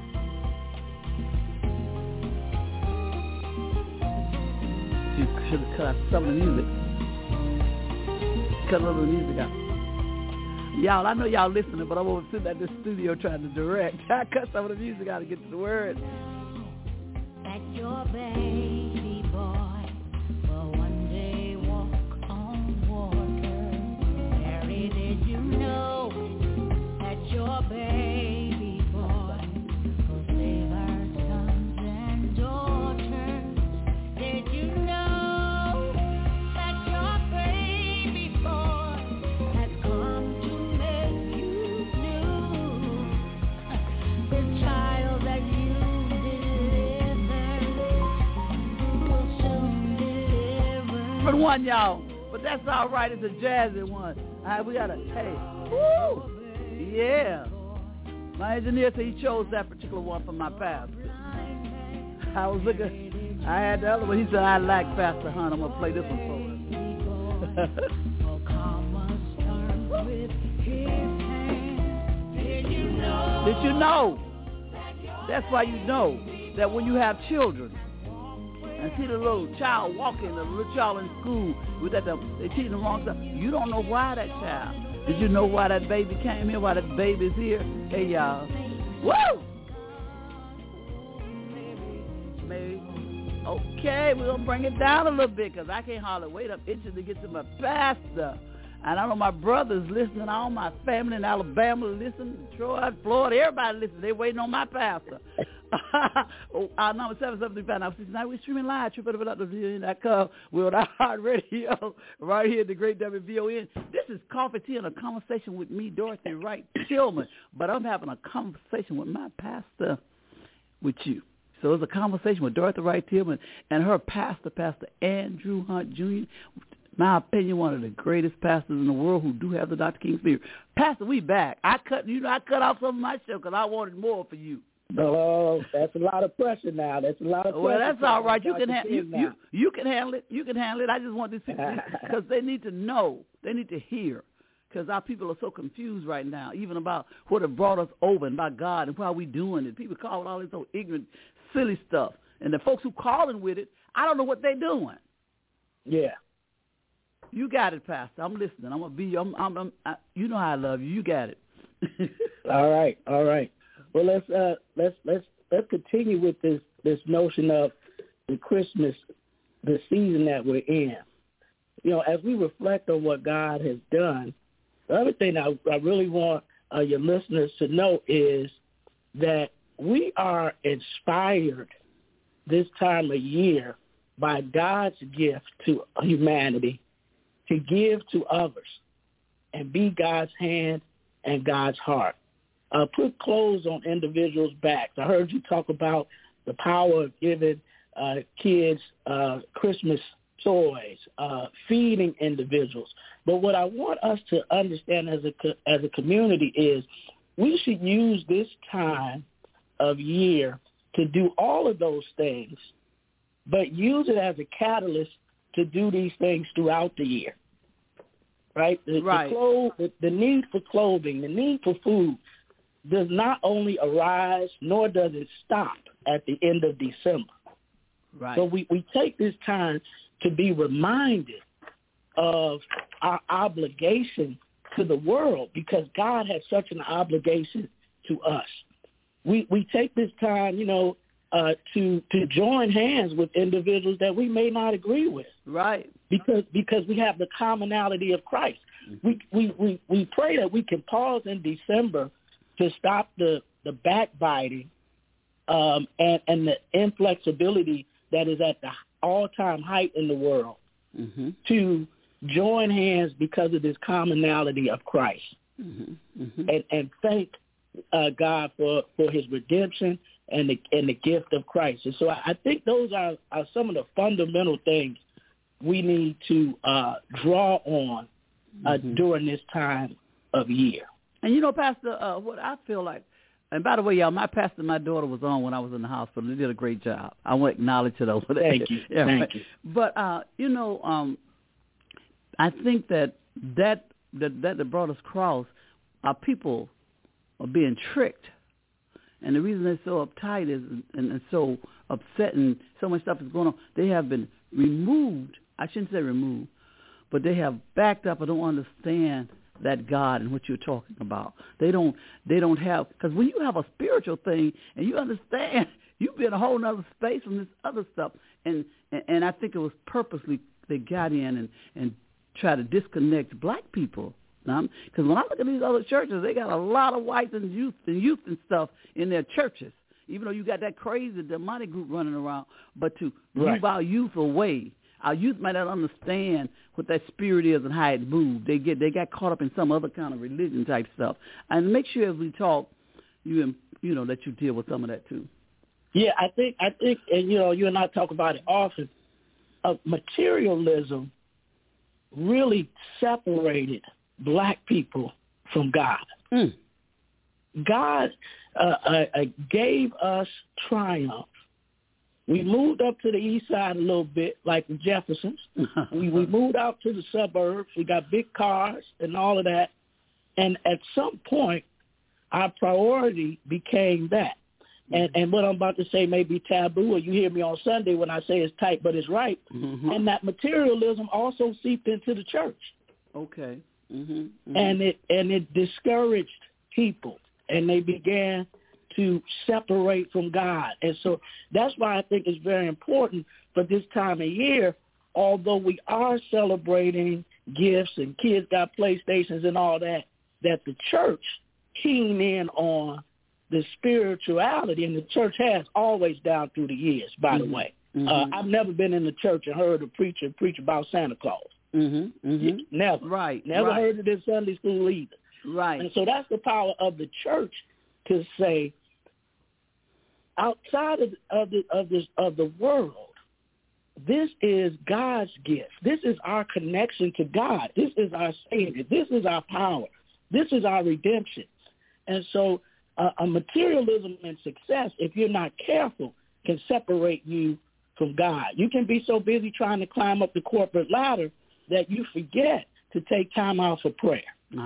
S3: You should have cut some of the music. Cut a little of the music out. Y'all, I know y'all listening, but I'm over sitting at this studio trying to direct. I cut some of the music out to get to the words.
S19: That your baby boy will one day walk on water. Mary, did you know that your baby boy will save our sons and daughters? Did you know that your baby boy has come to make you new? The child that you
S3: different one, y'all, but that's all right. It's a jazzy one. All right, we got woo, yeah. My engineer said he chose that particular one for my pastor. I was looking, I had the other one. He said, I like Pastor Hunt. I'm going to play this one for us. Did you know? That's why you know that when you have children, and see the little child walking, the little child in school with that, they teaching the wrong stuff. You don't know why that child. Did you know why that baby came here? Why that baby's here? Hey, y'all. Woo! Maybe. Okay, we're going to bring it down a little bit because I can't hardly wait. I'm itching to get to my pastor. And I know my brothers listening, all my family in Alabama listen, Detroit, Florida, everybody listen. They waiting on my pastor. Our number 773-569. We're streaming live, www.wvon.com. We're on our radio right here at the great WVON. This is Coffee Tea and a conversation with me, Dorothy Wright Tillman. But I'm having a conversation with my pastor, with you. So it's a conversation with Dorothy Wright Tillman and her pastor, Pastor Andrew Hunt Jr., my opinion, one of the greatest pastors in the world who do have the Dr. King spirit. Pastor, we back. I cut off some of my show because I wanted more for you.
S5: Oh, that's a lot of pressure now. That's a lot of pressure.
S3: Well, that's all right. You can you can handle it. You can handle it. I just want this because they need to know. They need to hear. Because our people are so confused right now, even about what have brought us over and about God and why we doing it. People call it all this old ignorant, silly stuff. And the folks who calling with it, I don't know what they're doing.
S5: Yeah.
S3: You got it, Pastor. I'm listening. I'm gonna be. you know how I love you. You got it.
S5: All right. Well, let's continue with this notion of the Christmas, the season that we're in. You know, as we reflect on what God has done, the other thing I really want your listeners to know is that we are inspired this time of year by God's gift to humanity to give to others and be God's hand and God's heart. Put clothes on individuals' backs. I heard you talk about the power of giving kids Christmas toys, feeding individuals. But what I want us to understand as a community is we should use this time of year to do all of those things, but use it as a catalyst to do these things throughout the year, right? The need for clothing, the need for food does not only arise, nor does it stop at the end of December.
S3: Right.
S5: So we take this time to be reminded of our obligation to the world because God has such an obligation to us. We take this time, to join hands with individuals that we may not agree with.
S3: Right.
S5: Because we have the commonality of Christ. We pray that we can pause in December to stop the backbiting and the inflexibility that is at the all-time height in the world, to join hands because of this commonality of Christ. and thank God for his redemption and the gift of Christ. And so I think those are some of the fundamental things we need to draw on during this time of year.
S3: And, you know, Pastor, what I feel like, and by the way, y'all, my pastor and my daughter was on when I was in the hospital. They did a great job. I want to acknowledge it over there.
S5: Thank you.
S3: Yeah,
S5: Thank
S3: right.
S5: you.
S3: But, you know, I think that brought us across, our people are being tricked. And the reason they're so uptight is and so upset and so much stuff is going on, they have been removed. I shouldn't say removed, but they have backed up and don't understand that God and what you're talking about. They don't have, because when you have a spiritual thing and you understand, you've been a whole other space from this other stuff. And I think it was purposely they got in and try to disconnect black people. Because when I look at these other churches, they got a lot of whites and youth and stuff in their churches, even though you got that crazy demonic group running around. But to move our youth away, our youth might not understand what that spirit is and how it moves. They got caught up in some other kind of religion type stuff. And make sure as we talk, you know that you deal with some of that too.
S5: Yeah, I think, and you know, you and I talk about it often. Materialism really separated black people from God. God gave us triumph. We moved up to the east side a little bit, like the Jeffersons. we moved out to the suburbs. We got big cars and all of that. And at some point, our priority became that. And what I'm about to say may be taboo, or you hear me on Sunday when I say it's tight, but it's right. And that materialism also seeped into the church.
S3: Okay.
S5: And it discouraged people, and they began to separate from God. And so that's why I think it's very important for this time of year, although we are celebrating gifts and kids got PlayStations and all that, that the church keen in on the spirituality, and the church has always down through the years, by the way. I've never been in the church and heard a preacher preach about Santa Claus. Never. Never heard it in Sunday school either.
S3: Right.
S5: And so that's the power of the church to say, outside of the world, this is God's gift. This is our connection to God. This is our Savior. This is our power. This is our redemption. And so a materialism and success, if you're not careful, can separate you from God. You can be so busy trying to climb up the corporate ladder that you forget to take time out for prayer.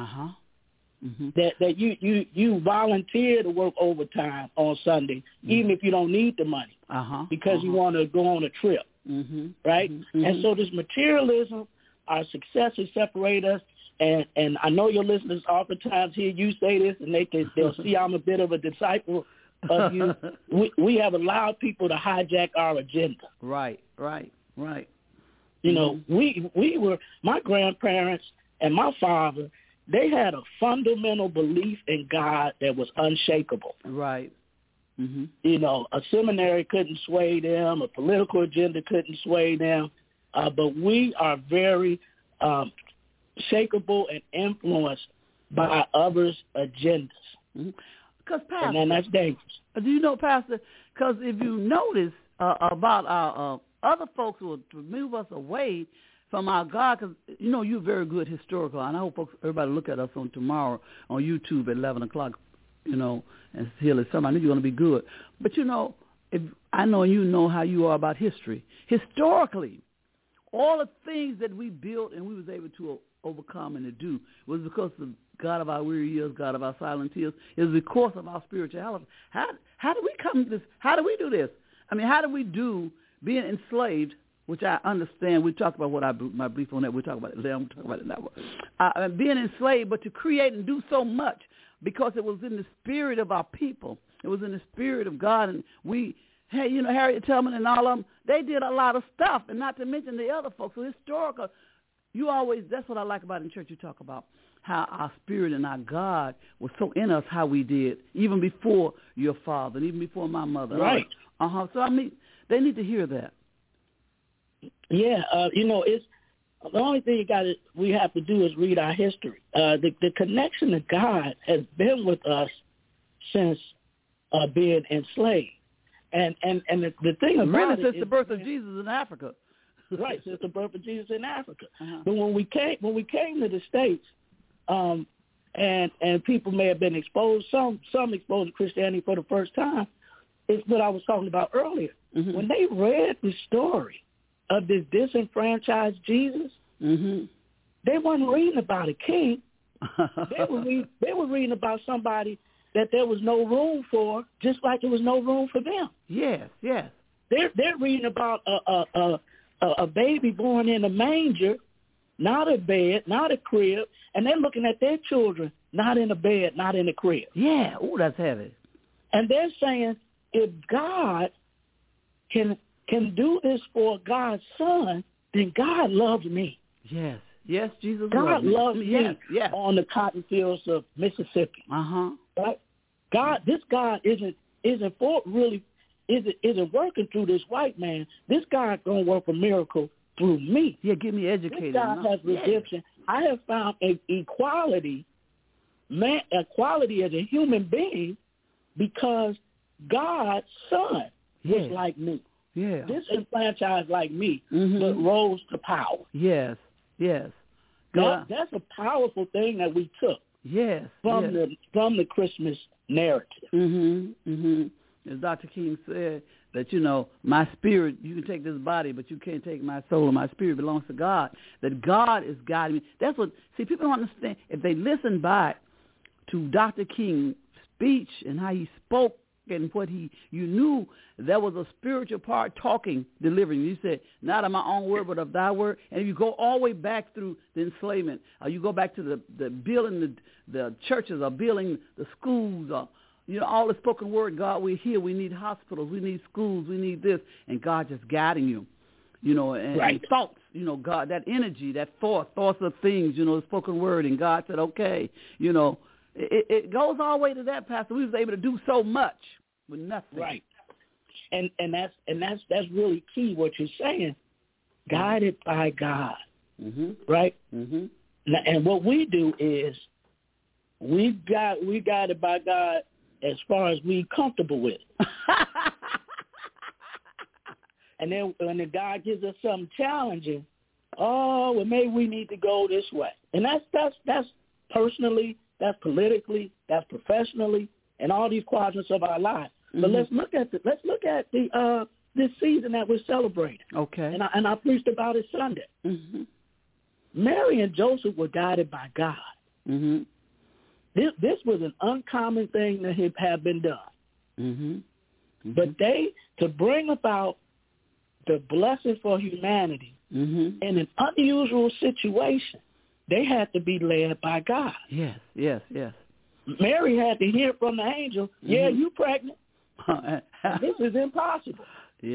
S5: That you volunteer to work overtime on Sunday, even if you don't need the money, because you want to go on a trip, right? And so this materialism, our successes separate us. And I know your listeners oftentimes hear you say this, and they'll see I'm a bit of a disciple of you. We have allowed people to hijack our agenda.
S3: Right.
S5: You know, we were, my grandparents and my father, they had a fundamental belief in God that was unshakable.
S3: Right.
S5: You know, a seminary couldn't sway them, a political agenda couldn't sway them, but we are very shakable and influenced by others' agendas.
S3: Because Pastor,
S5: and that's dangerous.
S3: Do you know, Pastor? Because if you notice about our other folks who will move us away from our God, because you know you're very good historical, and I hope everybody look at us on tomorrow on YouTube at 11 o'clock, you know, and hear it. Somebody you're going to be good. But you know, if I know you know how you are about history. Historically, all the things that we built and we was able to overcome and to do was because of God of our weary years, God of our silent tears. It was because of our spirituality. How do we come to this? How do we do this? I mean, how do we do being enslaved, which I understand. We talked about my brief on that. We'll talk about it later. We'll talk about it now. Being enslaved, but to create and do so much because it was in the spirit of our people. It was in the spirit of God. And hey, you know, Harriet Tubman and all of them, they did a lot of stuff, and not to mention the other folks. So historical, that's what I like about in church. You talk about how our spirit and our God was so in us, how we did, even before your father, and even before my mother.
S5: Right.
S3: So, I mean, they need to hear that.
S5: Yeah, you know, The only thing we have to do is read our history. The connection to God has been with us since being enslaved. And the thing about
S3: really since the birth of Jesus in Africa.
S5: Right, since the birth of Jesus in Africa. But when we came to the States, and people may have been exposed, some exposed to Christianity for the first time, it's what I was talking about earlier. Mm-hmm. When they read the story of this disenfranchised Jesus, mm-hmm. they weren't reading about a king. They were reading about somebody that there was no room for, just like there was no room for them.
S3: Yes, yes.
S5: They're reading about a baby born in a manger, not a bed, not a crib, and they're looking at their children not in a bed, not in a crib.
S3: Yeah, oh, that's heavy.
S5: And they're saying, if God can do this for God's son, then God loves me.
S3: Yes, yes, Jesus
S5: God loves me
S3: yes.
S5: on the cotton fields of Mississippi. Right? This God isn't working through this white man. This God gonna work a miracle through me.
S3: Yeah, get me educated.
S5: This God has redemption. Yeah. I have found equality as a human being because God's son was like me.
S3: Yeah.
S5: Disenfranchised like me,
S3: mm-hmm.
S5: but rose to power.
S3: Yes, yes.
S5: That's a powerful thing that we took.
S3: Yes.
S5: From the Christmas narrative.
S3: Mm-hmm. Mm-hmm. As Dr. King said, that, my spirit, you can take this body, but you can't take my soul, and my spirit belongs to God. That God is guiding me. That's what, people don't understand. If they listen back to Dr. King's speech and how he spoke and what you knew there was a spiritual part talking, delivering. You said, not of my own word, but of thy word. And if you go all the way back through the enslavement, or you go back to the building the churches, or building the schools, or all the spoken word, God, we're here. We need hospitals. We need schools. We need this. And God just guiding you, and thoughts, God, that energy, that thoughts of things, the spoken word. And God said, okay, it goes all the way to that, Pastor. We was able to do so much with nothing.
S5: Right. And that's really key what you're saying. Guided by God.
S3: Mm-hmm.
S5: Right?
S3: Mm-hmm.
S5: And what we do is we guided by God as far as we comfortable with it. And then when the God gives us something challenging, maybe we need to go this way. And that's personally, that's politically, that's professionally, and all these quadrants of our lives. Mm-hmm. But let's look at this season that we're celebrating.
S3: Okay.
S5: And I preached about it Sunday.
S3: Mm-hmm.
S5: Mary and Joseph were guided by God.
S3: Mm-hmm.
S5: This was an uncommon thing that had been done.
S3: Mm-hmm. Mm-hmm.
S5: But to bring about the blessing for humanity
S3: mm-hmm.
S5: in an unusual situation, they had to be led by God.
S3: Yes, yes, yes.
S5: Mary had to hear from the angel, yeah,
S3: mm-hmm.
S5: you pregnant. This is impossible.
S3: Yeah.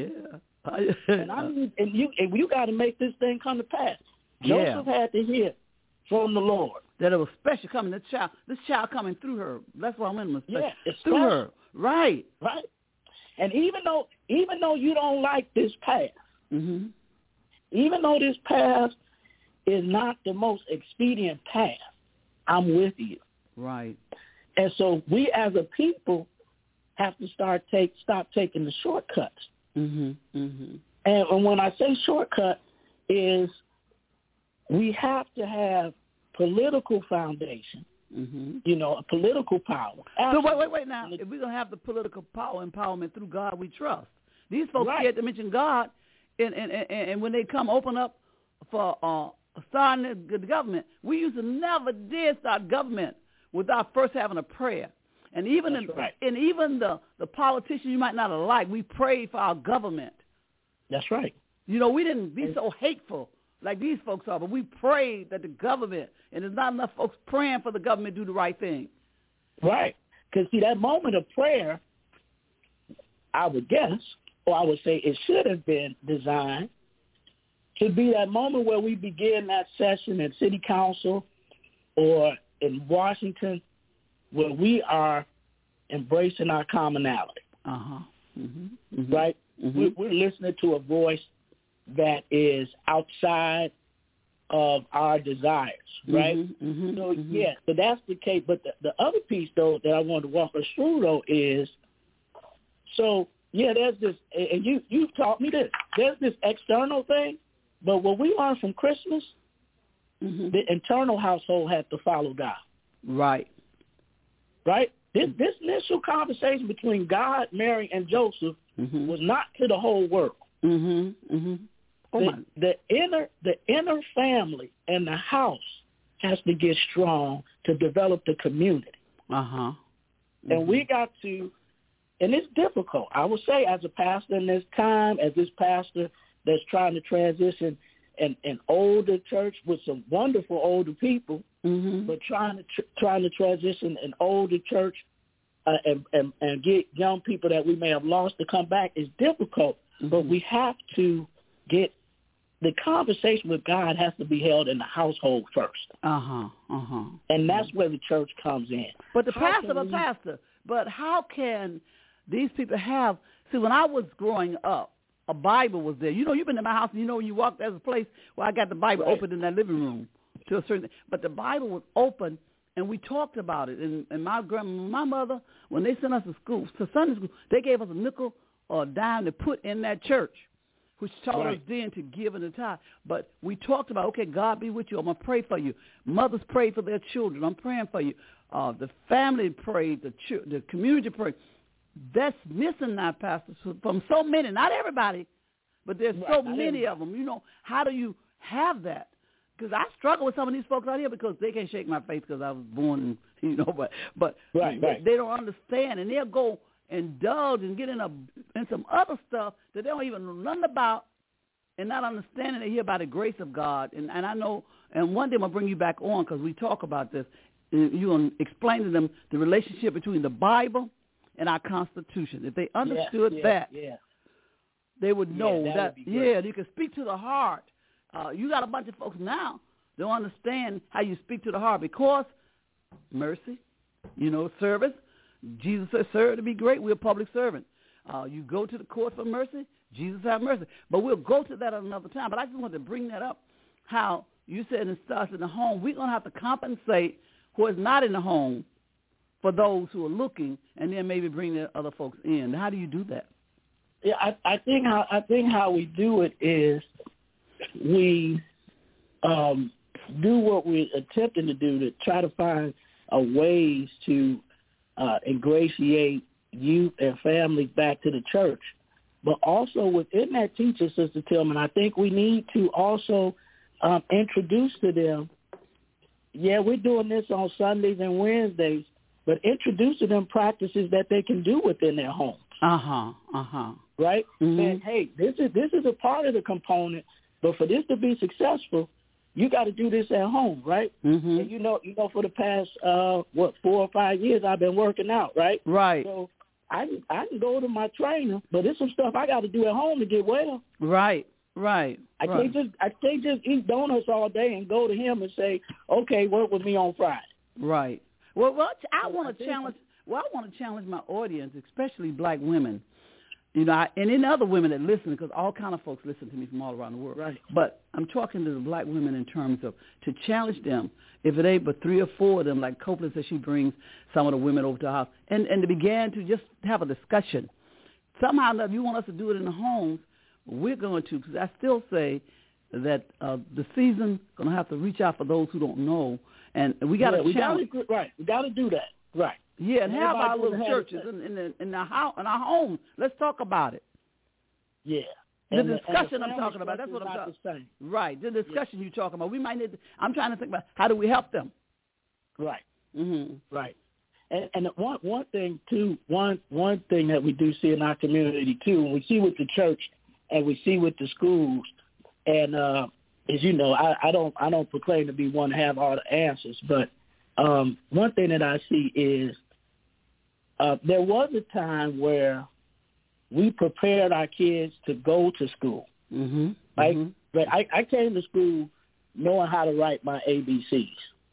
S5: and you got to make this thing come to pass. Joseph had to hear from the Lord.
S3: That it was special coming, this child coming through her. That's what I meant.
S5: Yeah, it's
S3: through
S5: special.
S3: her. Right.
S5: Right. And even though you don't like this path,
S3: mm-hmm.
S5: even though this path is not the most expedient path, I'm with you.
S3: Right.
S5: And so we as a people have to stop taking the shortcuts.
S3: Mm-hmm. Mm-hmm.
S5: And when I say shortcut, is we have to have political foundation,
S3: mm-hmm.
S5: A political power.
S3: Absolutely. So wait now. If we're going to have the political power empowerment through God we trust, these folks scared to mention God, and when they come open up for starting the government, we used to never did start government without first having a prayer. And even the politicians you might not have liked, we prayed for our government.
S5: That's right.
S3: We didn't be so hateful like these folks are, but we prayed that the government, and there's not enough folks praying for the government to do the right thing.
S5: Right. Because, see, that moment of prayer, I would guess, or I would say it should have been designed to be that moment where we begin that session at City Council or in Washington where we are embracing our commonality.
S3: Uh-huh. Mm-hmm. Mm-hmm.
S5: Right?
S3: Mm-hmm.
S5: We're listening to a voice that is outside of our desires, right? So that's the case. But the other piece, though, that I want to walk us through, though, is there's this, and you've taught me this. There's this external thing, but what we learned from Christmas, the internal household had to follow God.
S3: Right.
S5: This initial conversation between God, Mary, and Joseph was not to the whole world. The inner family and the house has to get strong to develop the community. And we got to, and it's difficult. I would say, as a pastor in this time, as this pastor that's trying to transition an older church with some wonderful older people, but trying to transition an older church and get young people that we may have lost to come back is difficult. But we have to get the conversation with God has to be held in the household first. And that's where the church comes in.
S3: But but how can these people have? See, when I was growing up, a Bible was there. You've been in my house, and when you walk, there's a place where I got the Bible open in that living room to a certain. But the Bible was open, and we talked about it. And my mother, when they sent us to Sunday school, they gave us a nickel or a dime to put in that church, which taught us then to give in the tithe. But we talked about, okay, God be with you. I'm going to pray for you. Mothers prayed for their children. I'm praying for you. The family prayed. The community prayed. That's missing now, Pastor, from so many. Not everybody, but there's so many of them. How do you have that? Because I struggle with some of these folks out here because they can't shake my face because I was born, but they don't understand, and they'll go indulge and get in some other stuff that they don't even know nothing about, and not understanding they hear about the grace of God. And I know, and one day I'm going to bring you back on because we talk about this. You're going to explain to them the relationship between the Bible and our Constitution. If they understood they would know that you can speak to the heart. You got a bunch of folks now that don't understand how you speak to the heart because mercy, service. Jesus said, serve to be great. We're a public servant. You go to the court for mercy. Jesus have mercy. But we'll go to that at another time. But I just wanted to bring that up, how you said it starts in the home. We're going to have to compensate who is not in the home for those who are looking, and then maybe bring the other folks in. How do you do that?
S5: Yeah, I think how we do it is we do what we're attempting to do to try to find ways to ingratiate youth and families back to the church. But also within that teaching, Sister Tillman, I think we need to also introduce to them, we're doing this on Sundays and Wednesdays, but introduce to them practices that they can do within their homes. Right? And, hey, this is a part of the component, but for this to be successful, you got to do this at home, right? And for the past 4 or 5 years, I've been working out, right?
S3: Right.
S5: So I can go to my trainer, but there's some stuff I got to do at home to get well.
S3: Right.
S5: I can't just eat donuts all day and go to him and say, okay, work with me on Friday.
S3: Right. Well, I want to challenge my audience, especially black women. And any other women that listen, because all kind of folks listen to me from all around the world.
S5: Right.
S3: But I'm talking to the black women in terms of to challenge them. If it ain't but 3 or 4 of them, like Copeland said, she brings some of the women over to the house, and to begin to just have a discussion. Somehow, if you want us to do it in the homes, we're going to, because I still say that the season going to have to reach out for those who don't know, and we got to challenge.
S5: We got to do that. Right.
S3: Yeah, and have our little churches in our homes. Let's talk about it.
S5: Yeah.
S3: The discussion I'm talking about, that's what I'm talking about. Right, the discussion you're talking about. We might need to, I'm trying to think about how do we help them.
S5: Right. Right. And one thing that we do see in our community too, and we see with the church and we see with the schools, and as you know, I don't proclaim to be one to have all the answers, but one thing that I see is there was a time where we prepared our kids to go to school. But I came to school knowing how to write my ABCs.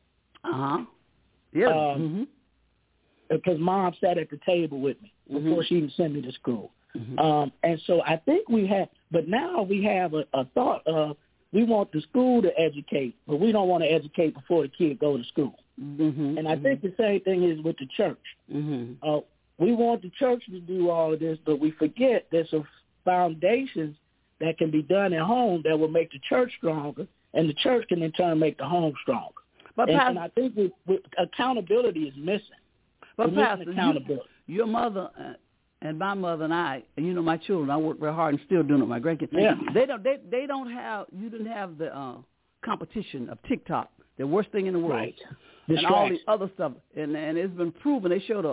S5: Because Mom sat at the table with me before she even sent me to school. And so I think but now we have a thought of, we want the school to educate, but we don't want to educate before the kid go to school.
S3: Mm-hmm,
S5: and I think the same thing is with the church.
S3: Mm-hmm.
S5: We want the church to do all of this, but we forget there's some foundations that can be done at home that will make the church stronger, and the church can in turn make the home stronger. And I think accountability is missing.
S3: But Pastor,
S5: accountability.
S3: Your mother and my mother and I, and you know my children, I work very hard and still doing it with my grandkids.
S5: Yeah.
S3: They don't have, you didn't have the competition of TikTok, the worst thing in the world.
S5: Right.
S3: And all the other stuff. And it's been proven. They showed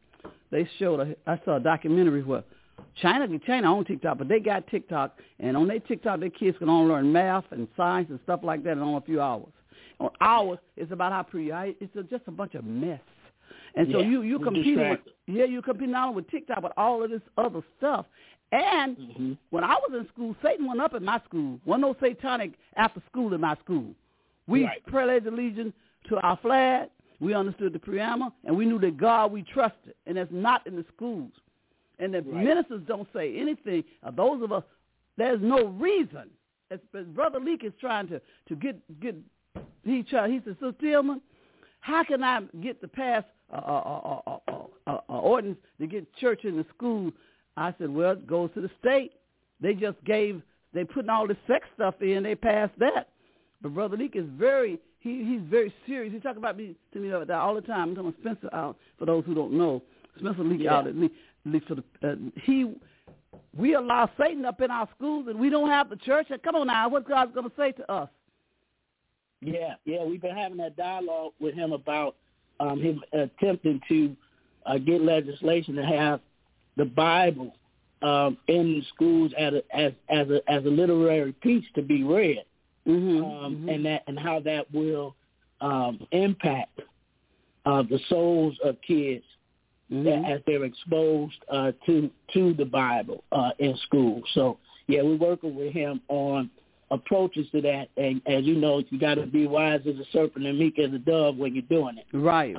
S3: I saw a documentary where China on TikTok, but they got TikTok, and on their TikTok, their kids can only learn math and science and stuff like that in only a few hours. On hours, it's about how pretty. It's just a bunch of mess. And so you compete you compete not only with TikTok, but all of this other stuff. And when I was in school, Satan went up at my school. Wasn't no satanic after school in my school. We pledged allegiance to our flag. We understood the preamble, and we knew that God we trusted, and that's not in the schools. And the ministers don't say anything. Those of us, there's no reason. As Brother Leak is trying to get he said, Sister Tillman, how can I get to pass ordinance to get church in the school? I said, well, it goes to the state. They putting all this sex stuff in, they passed that. But Brother Leak is he's very serious. He talks about me to me all the time. I'm talking about Spencer out, for those who don't know. Spencer Leak out at Leak for we allow Satan up in our schools, and we don't have the church. Come on now, what's God going to say to us?
S5: Yeah, we've been having that dialogue with him about him attempting to get legislation to have the Bible in schools as a literary piece to be read, and how that will impact the souls of kids as they're exposed to the Bible in school. So we're working with him on approaches to that, and as you know, you got to be wise as a serpent and meek as a dove when you're doing it. Right.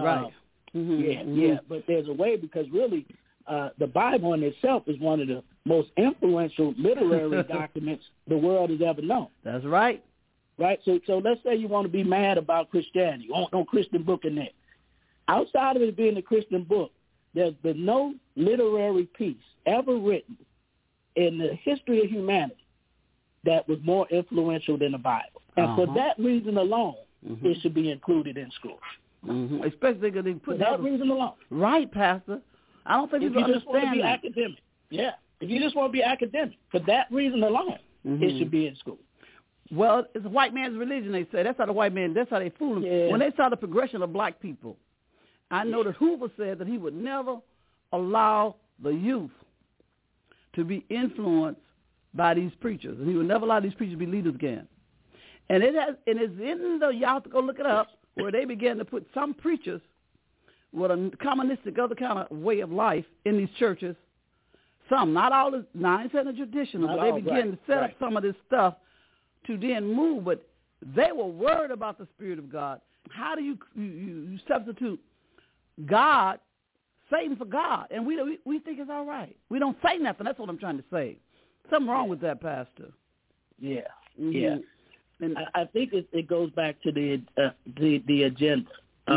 S5: But there's a way, because really, the Bible in itself is one of the most influential literary documents the world has ever known.
S3: That's right.
S5: Right. So let's say you want to be mad about Christianity, you want no Christian book in there. Outside of it being a Christian book, there's been no literary piece ever written in the history of humanity that was more influential than the Bible. And for that reason alone, it should be included in schools.
S3: Especially because they put
S5: for that reason alone.
S3: Right, Pastor. I don't think people understand
S5: want to be academic. Yeah. If you just want to be academic, for that reason alone, it should be in school.
S3: Well, it's a white man's religion, they say. That's how they fool them. Yeah. When they saw the progression of black people, I know that Hoover said that he would never allow the youth to be influenced by these preachers, and he would never allow these preachers to be leaders again. And it's in the, y'all have to go look it up, where they began to put some preachers with a communistic other kind of way of life in these churches. Some, not all, not in the traditional, but they began to set up some of this stuff to then move. But they were worried about the Spirit of God. How do you substitute God, Satan for God? And we think it's all right. We don't say nothing. That's what I'm trying to say. Something wrong with that, Pastor.
S5: Yeah. And I think it goes back to the agenda.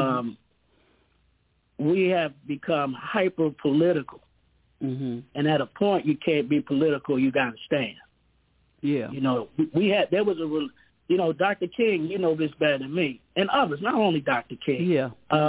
S5: We have become hyper political, and at a point you can't be political. You got to stand. Yeah. You know, there was Dr. King. You know this better than me, and others. Not only Dr. King. Yeah.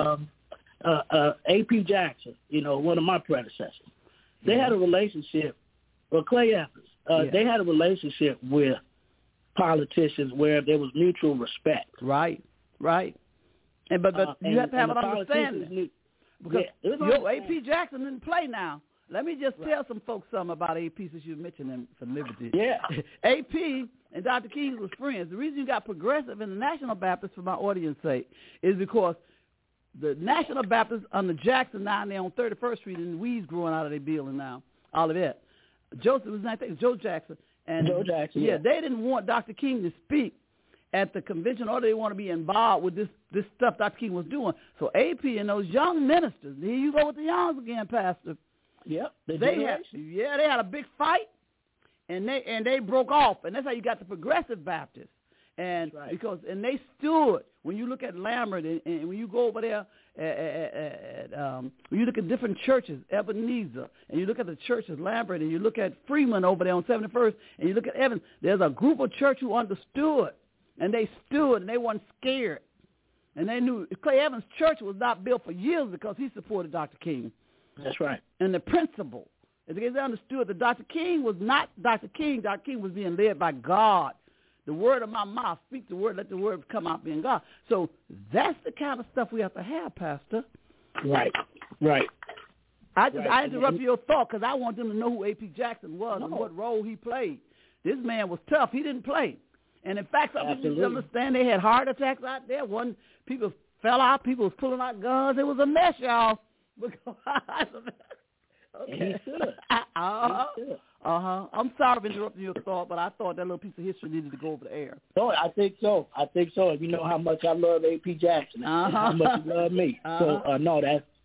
S5: A.P. Jackson. One of my predecessors. They had a relationship. Well, Clay Evans. They had a relationship with politicians where there was mutual respect. Right. And but you have to have an understanding. Because A.P. Jackson didn't play now. Let me just tell some folks something about A.P. since you mentioned him for Liberty. Yeah. A.P. and Dr. King was friends. The reason you got progressive in the National Baptist, for my audience sake, is because the National Baptist under Jackson down there on 31st Street, and the weeds growing out of their building now, all of that. Joe Jackson. And Joe Jackson. Yeah, they didn't want Dr. King to speak at the convention, or they didn't want to be involved with this stuff Dr. King was doing. So AP and those young ministers, here you go with the youngs again, Pastor. Yep. They had a big fight, and they broke off, and that's how you got the progressive Baptists.
S3: And
S5: right.
S3: because they stood. When you look at Lambert and when you go over there when you look at different churches, Ebenezer, and you look at the churches, Lambert, and you look at Freeman over there on 71st, and you look at Evans, there's a group of church who understood, and they stood, and they weren't scared. And they knew Clay Evans' church was not built for years because he supported Dr. King.
S5: That's right.
S3: And the principle, they understood that Dr. King was not Dr. King. Dr. King was being led by God. The word of my mouth, speak the word, let the word come out being God. So that's the kind of stuff we have to have, Pastor.
S5: Right, right.
S3: I interrupted your thought because I want them to know who A.P. Jackson was and what role he played. This man was tough. He didn't play. And in fact, some people didn't understand they had heart attacks out there. People fell out. People was pulling out guns. It was a mess, y'all.
S5: Okay. He should.
S3: I'm sorry for interrupting your thought, but I thought that little piece of history needed to go over the air.
S5: No, I think so. You know how much I love A.P. Jackson and how much he loved me. So no,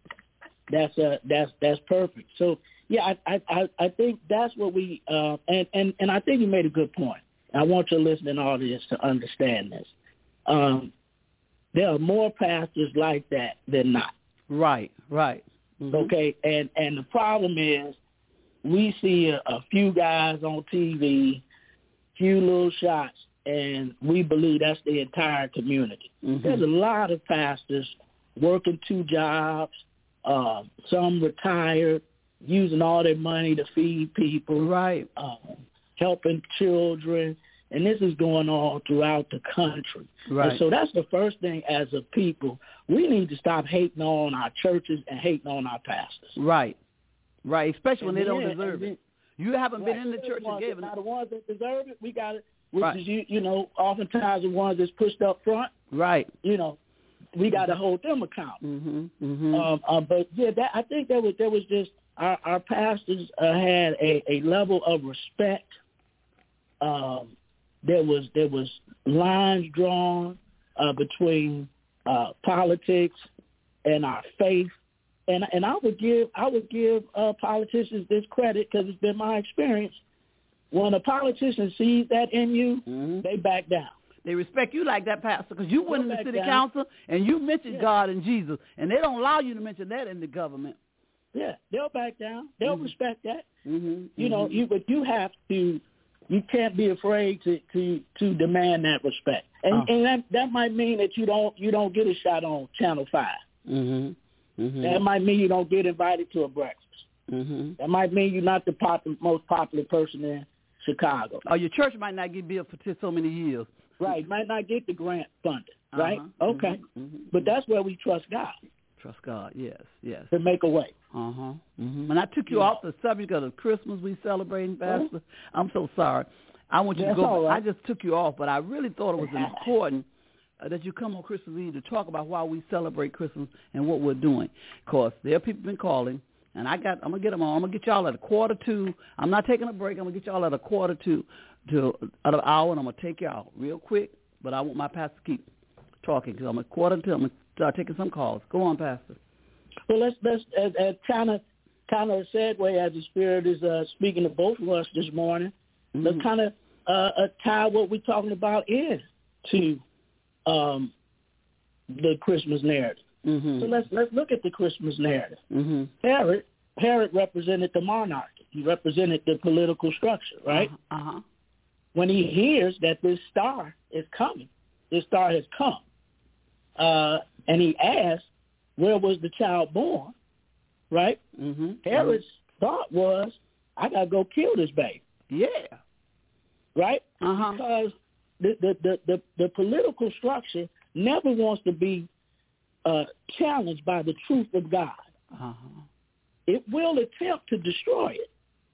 S5: that's perfect. So yeah, I think that's what we and I think you made a good point. I want your listening audience to understand this. There are more pastors like that than not.
S3: Right. Mm-hmm.
S5: Okay, and the problem is we see a few guys on TV, few little shots, and we believe that's the entire community. Mm-hmm. There's a lot of pastors working 2 jobs, some retired, using all their money to feed people,
S3: right?
S5: Helping children, and this is going on throughout the country.
S3: Right.
S5: And so that's the first thing as a people. We need to stop hating on our churches and hating on our pastors.
S3: Right, especially when they don't deserve it. You haven't been in the church and given it.
S5: The ones that deserve it, we got it, which is, you know, oftentimes the ones that's pushed up front.
S3: Right.
S5: You know, we got to hold them accountable. But, yeah, I think there was just our pastors had a level of respect. There was lines drawn between politics and our faith, and I would give politicians this credit because it's been my experience. When a politician sees that in you, they back down.
S3: They respect you like that, Pastor, because you went in the city council and you mentioned God and Jesus, and they don't allow you to mention that in the government.
S5: Yeah, they'll back down. They'll respect that. You know, but you have to. You can't be afraid to demand that respect, and that might mean that you don't get a shot on Channel 5. That might mean you don't get invited to a breakfast. That might mean you're not the most popular person in Chicago.
S3: Or your church might not get built for so many years.
S5: Right, might not get the grant funded. Right, okay, but that's where we trust God.
S3: Trust God, yes.
S5: To make a way.
S3: And I took you off the subject of the Christmas we celebrating, Pastor. I'm so sorry. I want you to go. Right. I just took you off, but I really thought it was important that you come on Christmas Eve to talk about why we celebrate Christmas and what we're doing. Because there are people been calling, and I'm gonna get them on. I'm gonna get y'all at 1:45. I'm not taking a break. I'm gonna get y'all at 1:45 to out of an hour, and I'm gonna take y'all real quick. But I want my pastor to keep talking because I'm at 1:45. I'm gonna start taking some calls. Go on, Pastor.
S5: Well, let's kind of segue as the Spirit is speaking to both of us this morning. Let's kind of tie what we're talking about into the Christmas narrative. So let's look at the Christmas narrative. Herod represented the monarchy. He represented the political structure, right? When he hears that this star is coming, this star has come, and he asks, where was the child born, right? Herod's thought was, I got to go kill this baby.
S3: Yeah.
S5: Right? Because the political structure never wants to be challenged by the truth of God. It will attempt to destroy it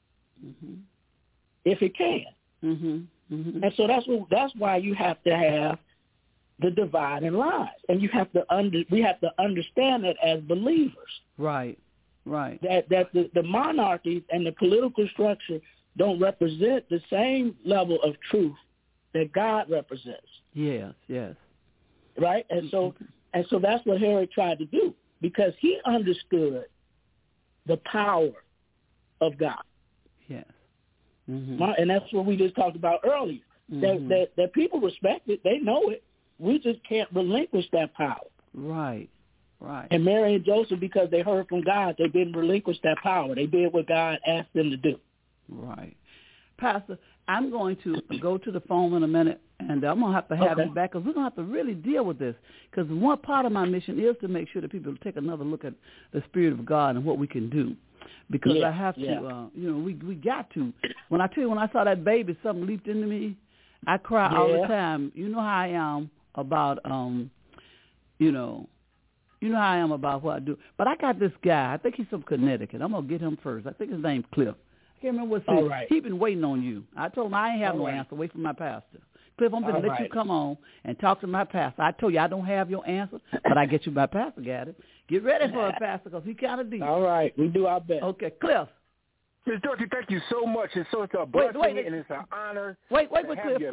S5: if it can. And so that's why you have to have the dividing lines, and we have to understand that as believers. Right. That the monarchies and the political structure don't represent the same level of truth that God represents. Yes. Right, and so that's what Herod tried to do, because he understood the power of God. Yes. And that's what we just talked about earlier. That people respect it. They know it. We just can't relinquish that power.
S3: Right.
S5: And Mary and Joseph, because they heard from God, they didn't relinquish that power. They did what God asked them to do.
S3: Right. Pastor, I'm going to go to the phone in a minute, and I'm going to have you back, because we're going to have to really deal with this, because one part of my mission is to make sure that people take another look at the Spirit of God and what we can do, because I have to, we got to. When I saw that baby, something leaped into me. I cry all the time. You know how I am about, you know how I am about what I do. But I got this guy. I think he's from Connecticut. I'm going to get him first. I think his name's Cliff. I can't remember what city. He's been waiting on you. I told him I ain't have no answer. Wait for my pastor. Cliff, I'm going to let you come on and talk to my pastor. I told you I don't have your answer, but I get you my pastor got it. Get ready for a pastor, because he kind of deep.
S5: All right. We do our best.
S3: Okay. Cliff.
S20: Ms. Dorothy, thank you so much. It's a blessing and it's an honor.
S3: Wait, Cliff.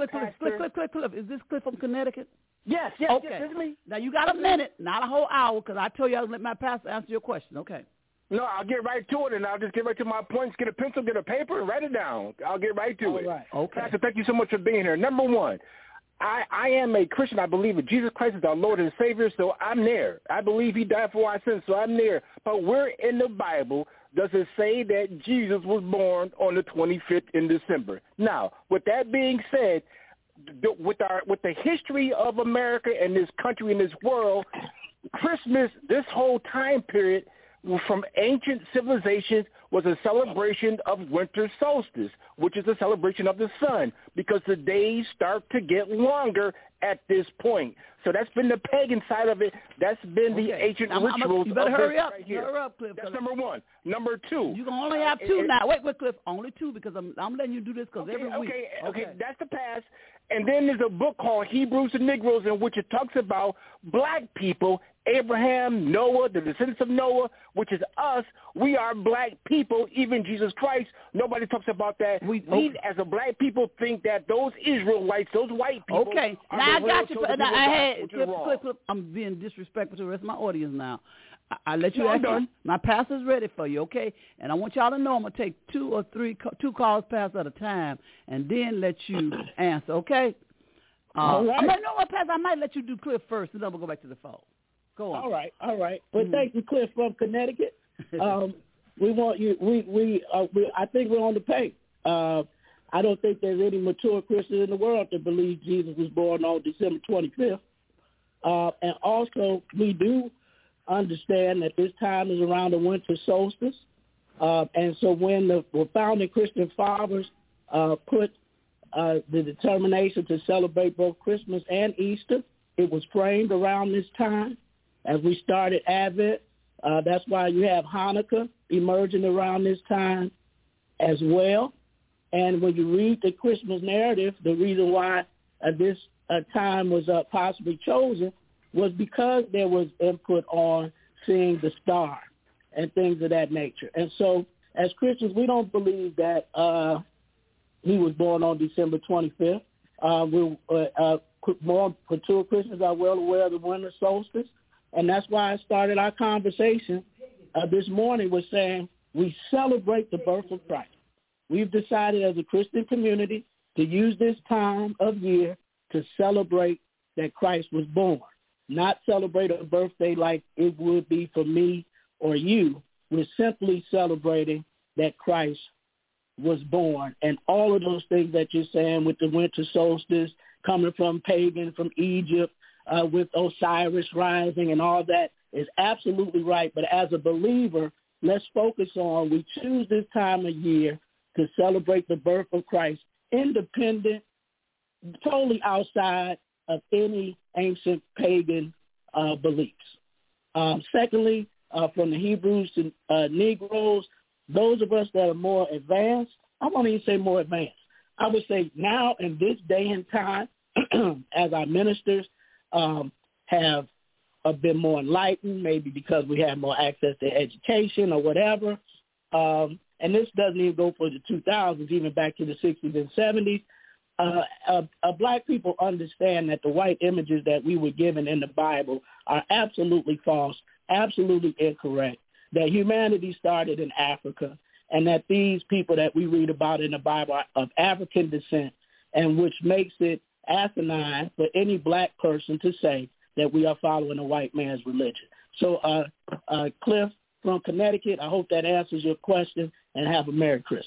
S3: Is this Cliff from Connecticut?
S20: Yes,
S3: okay.
S20: Yes, it's me.
S3: Now, you got a minute, not a whole hour, because I told you I would let my pastor answer your question. Okay.
S20: No, I'll get right to it, and I'll just get right to my points, get a pencil, get a paper, and write it down. I'll get right to it.
S3: Right. Okay.
S20: Pastor, thank you so much for being here. Number one, I am a Christian. I believe that Jesus Christ is our Lord and Savior, so I'm there. I believe he died for our sins, so I'm there. But where in the Bible does it say that Jesus was born on the 25th in December? Now, with that being said, with the history of America and this country and this world, Christmas, this whole time period from ancient civilizations was a celebration of winter solstice, which is a celebration of the sun, because the days start to get longer at this point. So that's been the pagan side of it. That's been the ancient rituals.
S3: You better hurry up.
S20: Right here.
S3: Hurry up, Cliff.
S20: That's number one. Number two.
S3: You can only have two now. Wait, Cliff. Only two, because I'm letting you do this because every week.
S20: Okay. That's the past. And then there's a book called Hebrews and Negroes, in which it talks about black people, Abraham, Noah, the descendants of Noah, which is us. We are black people, even Jesus Christ. Nobody talks about that. We as a black people, think that those Israelites, those white people.
S3: Okay, now I got you. Cliff, I'm being disrespectful to the rest of my audience now. I let you ask. My pastor's ready for you, okay? And I want y'all to know I'm going to take two calls past at a time, and then let you answer, okay?
S5: All right.
S3: I might let you do Cliff first, and then we'll go back to the phone. Go on.
S5: All right. Well, thank you, Cliff from Connecticut. We want you. I think we're on the page. I don't think there's any mature Christian in the world that believes Jesus was born on December 25th. And also, we do understand that this time is around the winter solstice. And so when the founding Christian fathers put the determination to celebrate both Christmas and Easter, it was framed around this time. As we started Advent, that's why you have Hanukkah emerging around this time as well. And when you read the Christmas narrative, the reason why this time was possibly chosen was because there was input on seeing the star and things of that nature. And so as Christians, we don't believe that he was born on December 25th. More mature Christians are well aware of the winter solstice. And that's why I started our conversation this morning with saying we celebrate the birth of Christ. We've decided as a Christian community to use this time of year to celebrate that Christ was born, not celebrate a birthday like it would be for me or you. We're simply celebrating that Christ was born. And all of those things that you're saying with the winter solstice, coming from pagan, from Egypt, with Osiris rising and all that is absolutely right. But as a believer, let's focus on, we choose this time of year to celebrate the birth of Christ, independent, totally outside of any ancient pagan beliefs. Secondly, from the Hebrews to Negroes, those of us that are more advanced, I won't even say more advanced. I would say now in this day and time, as our ministers have been more enlightened, maybe because we have more access to education or whatever, and this doesn't even go for the 2000s, even back to the 60s and 70s, black people understand that the white images that we were given in the Bible are absolutely false, absolutely incorrect, that humanity started in Africa, and that these people that we read about in the Bible are of African descent, and which makes it asinine for any black person to say that we are following a white man's religion. So, Cliff from Connecticut, I hope that answers your question, and have a Merry Christmas.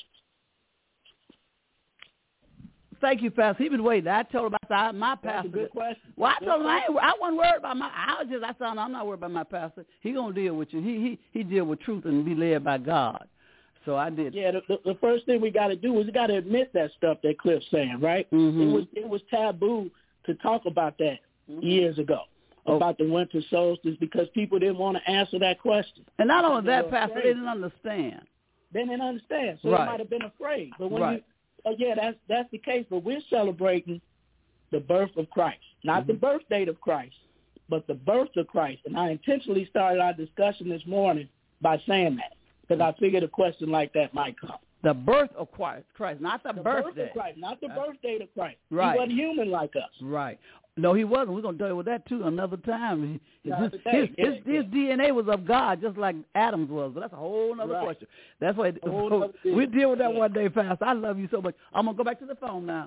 S3: Thank you, Pastor. He been waiting. I told him about my pastor.
S5: That's a good question.
S3: Well, I told him I wasn't worried about I'm not worried about my pastor. He gonna deal with you. He deal with truth and be led by God. So I did.
S5: Yeah, the first thing we got to do is we got to admit that stuff that Cliff's saying, right?
S3: Mm-hmm.
S5: It was taboo to talk about that years ago, about the winter solstice, because people didn't want to answer that question.
S3: And not only that, Pastor, they didn't understand.
S5: They didn't understand, so
S3: Right.
S5: they might have been afraid. But when
S3: Right.
S5: that's the case. But we're celebrating the birth of Christ, not the birth date of Christ, but the birth of Christ. And I intentionally started our discussion this morning by saying that, because I figured a question like that might come.
S3: The birth of Christ, not the birthday.
S5: Birth of Christ, not the birth date of Christ.
S3: Right.
S5: He wasn't human like us.
S3: Right. No, he wasn't. We're going to deal with that, too, another time. His DNA was of God, just like Adam's was. But that's a whole other question. That's why we deal with that one day, Pastor. I love you so much. I'm going to go back to the phone now.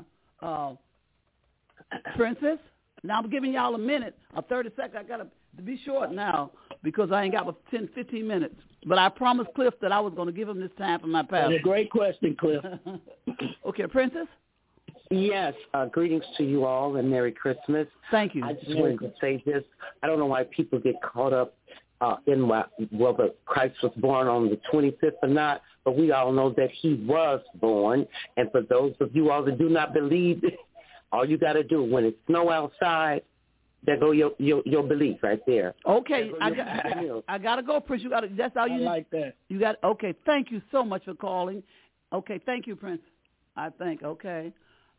S3: Princess, now I'm giving y'all a minute, 30 seconds. I got to be short now because I ain't got but 10, 15 minutes. But I promised Cliff that I was going to give him this time for my pastor.
S5: That's a great question, Cliff.
S3: Okay, Princess?
S21: Yes, greetings to you all and Merry Christmas.
S3: Thank you.
S21: I just wanted to say this. I don't know why people get caught up in whether Christ was born on the 25th or not, but we all know that he was born. And for those of you all that do not believe, all you got to do when it's snow outside, there go your belief right there.
S3: Okay, I got to go, Prince. That's all you need.
S5: Like that.
S3: You got. Okay, thank you so much for calling. Okay, thank you, Prince. I think. Okay.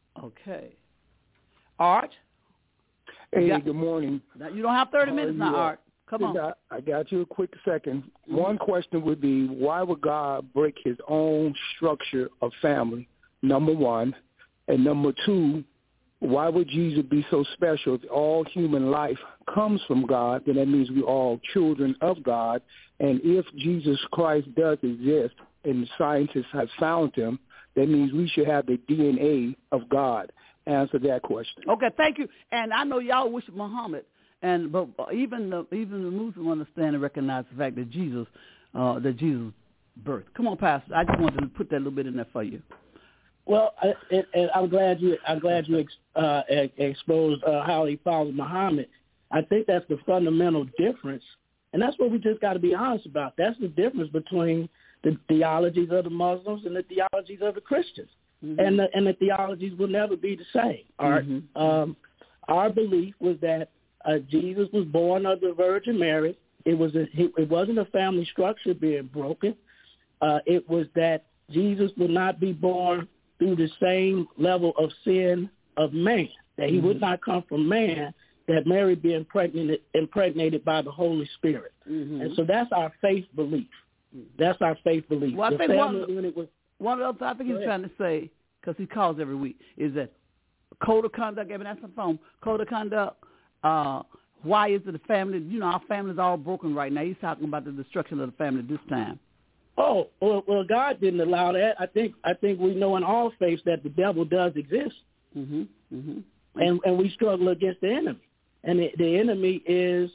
S3: Art?
S22: Hey, good morning.
S3: Now, you don't have 30 minutes now, Art. Come on.
S22: I got you a quick second. One question would be, why would God break his own structure of family, number one? And number two, why would Jesus be so special? If all human life comes from God, then that means we're all children of God. And if Jesus Christ does exist and scientists have found him, that means we should have the DNA of God. Answer that question.
S3: Okay, thank you. And I know y'all wish Muhammad, but even the Muslim understand and recognize the fact that Jesus birth. Come on, Pastor. I just wanted to put that little bit in there for you.
S5: Well, and I'm glad you exposed how he follows Muhammad. I think that's the fundamental difference, and that's what we just got to be honest about. That's the difference between the theologies of the Muslims and the theologies of the Christians, and the theologies will never be the same. Our belief was that Jesus was born of the Virgin Mary. It wasn't a family structure being broken. It was that Jesus would not be born through the same level of sin of man, that he would not come from man, that Mary be impregnated by the Holy Spirit. And so that's our faith belief. That's our faith belief.
S3: Well, I think one of the I think he's trying to say, because he calls every week, is that code of conduct, that's the phone, code of conduct, why is it the family, our family's all broken right now. He's talking about the destruction of the family this time.
S5: Oh, well, God didn't allow that. I think we know in all faiths that the devil does exist. And we struggle against the enemy. And the enemy is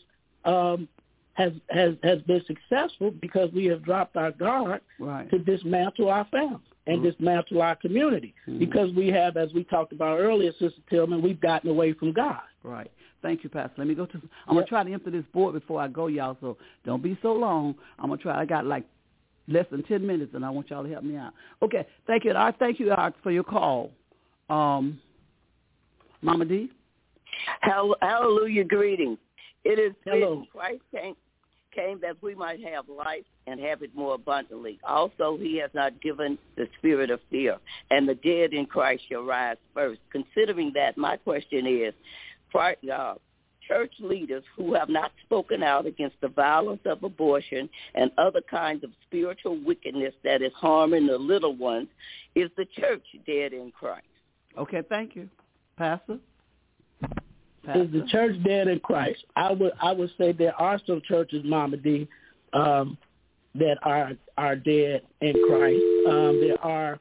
S5: has been successful because we have dropped our guard to dismantle our family and dismantle our community. Because we have, as we talked about earlier, Sister Tillman, we've gotten away from God.
S3: Right. Thank you, Pastor. Let me go I'm going to try to empty this board before I go, y'all, so don't be so long. I'm going to try. I got like less than 10 minutes, and I want y'all to help me out. Okay. Thank you, Art. Thank you, Art, for your call. Mama D?
S23: Hallelujah, greetings. It is
S5: Hello.
S23: Christ came that we might have life and have it more abundantly. Also, he has not given the spirit of fear, and the dead in Christ shall rise first. Considering that, my question is, church leaders who have not spoken out against the violence of abortion and other kinds of spiritual wickedness that is harming the little ones, is the church dead in Christ?
S3: Okay, thank you. Pastor?
S5: Is the church dead in Christ? I would say there are some churches, Mama D, that are dead in Christ. There are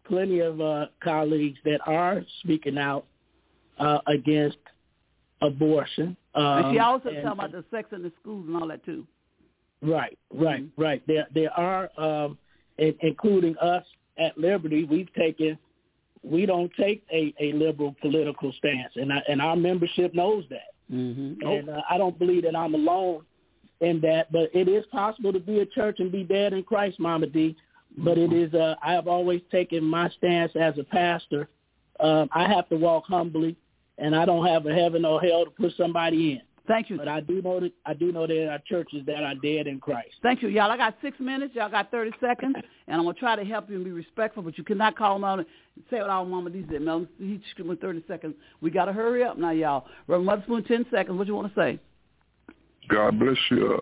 S5: plenty of colleagues that are speaking out against abortion.
S3: And she also talking about the sex in the schools and all that too.
S5: Right. There are, including us at Liberty, we don't take a liberal political stance, and our membership knows that. Mm-hmm. And I don't believe that I'm alone in that, but it is possible to be a church and be dead in Christ, Mama D. But it is, I have always taken my stance as a pastor. I have to walk humbly, and I don't have a heaven or hell to put somebody in.
S3: Thank you.
S5: But I do know that there are churches that are dead in Christ.
S3: Thank you. Y'all, I got 6 minutes. Y'all got 30 seconds. And I'm going to try to help you and be respectful, but you cannot call them out and say what our Mama D said. Mel, he's with 30 seconds. We got to hurry up now, y'all. Reverend Witherspoon, 10 seconds. What do you want to say?
S2: God bless you,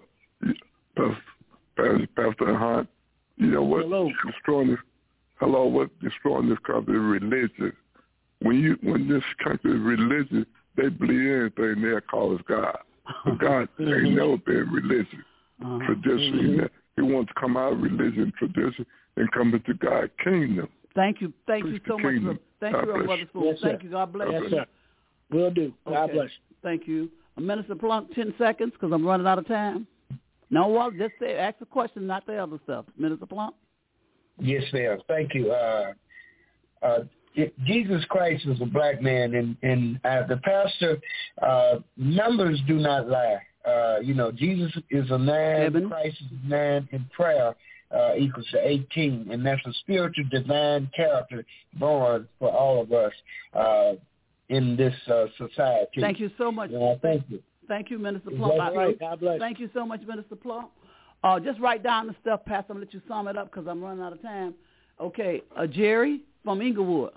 S2: Pastor Hunt. You know what? What's destroying this country is religion. When this country is religion, they believe anything they'll call us God. But God ain't never been religion, tradition. He wants to come out of religion, tradition, and come into God's kingdom.
S3: Thank you so much. Thank you, Reverend Witherspoon.
S5: Yes,
S3: thank you. God bless you.
S5: Yes, sir. Will do. God bless you.
S3: Thank you. Minister Plunk, 10 seconds, because I'm running out of time. No, well, just ask the question, not the other stuff. Minister Plunk?
S4: Yes, ma'am. Thank you. Jesus Christ was a black man, and the pastor, numbers do not lie. Jesus is a 9, Christ is a 9, and prayer equals to 18, and that's a spiritual divine character born for all of us in this society.
S3: Thank you so much.
S4: Thank you.
S3: Thank you, Minister Plump.
S5: God bless.
S3: Thank you so much, Minister Plump. Just write down the stuff, Pastor. I'm going to let you sum it up because I'm running out of time. Okay, Jerry from Inglewood.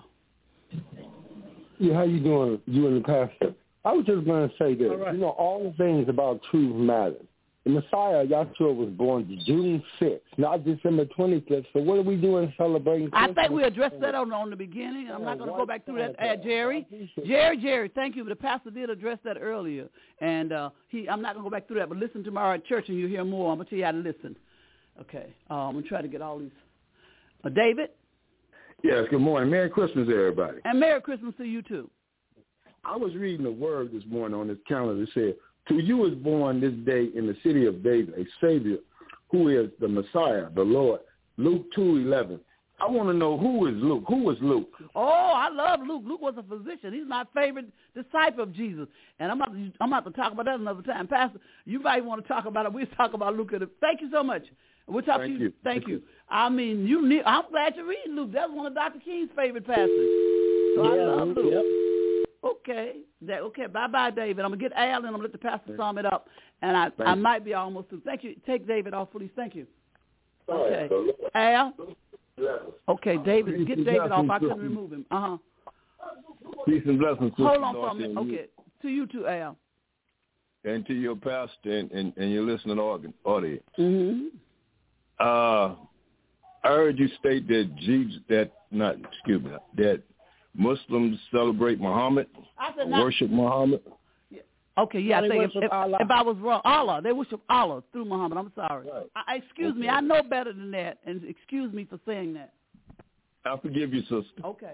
S6: Yeah, how you doing, you and the pastor? I was just going to say this. Right. You know, all the things about truth matter. The Messiah, Yahshua, was born June 6th, not December 25th. So what are we doing celebrating Christmas?
S3: I think we addressed that on the beginning. I'm not going to go back through that. Jerry, thank you. The pastor did address that earlier. And I'm not going to go back through that, but listen tomorrow at church and you'll hear more. I'm going to tell you how to listen. Okay. I'm going to try to get all these. David?
S24: Yes, good morning. Merry Christmas, everybody.
S3: And Merry Christmas to you, too.
S24: I was reading the word this morning on this calendar. It said, to you is born this day in the city of David a Savior who is the Messiah, the Lord. Luke 2:11. I want to know who is Luke. Who was Luke?
S3: Oh, I love Luke. Luke was a physician. He's my favorite disciple of Jesus. And I'm about to talk about that another time. Pastor, you might want to talk about it. We'll talk about Luke. Thank you so much. We'll talk to you. Thank you. I mean, I'm glad you're reading Luke. That's one of Dr. King's favorite passages. So I love Luke. Yep. Okay. Bye-bye, David. I'm going to get Al and I'm going to let the pastor sum it up. And I might be almost through. Thank you. Take David off, please. Thank you. Okay. Al? Okay, David. Get David off. I couldn't remove him.
S24: Peace and blessings.
S3: Hold on for a minute. Okay. To you too, Al.
S24: And to your pastor and your listening audience.
S3: Mm-hmm.
S24: I heard you state that Muslims celebrate Muhammad, worship Muhammad.
S3: Okay, yeah, I think if I was wrong, Allah, they worship Allah through Muhammad. I'm sorry. Right. Excuse me, I know better than that, and excuse me for saying that.
S24: I forgive you, sister.
S3: Okay.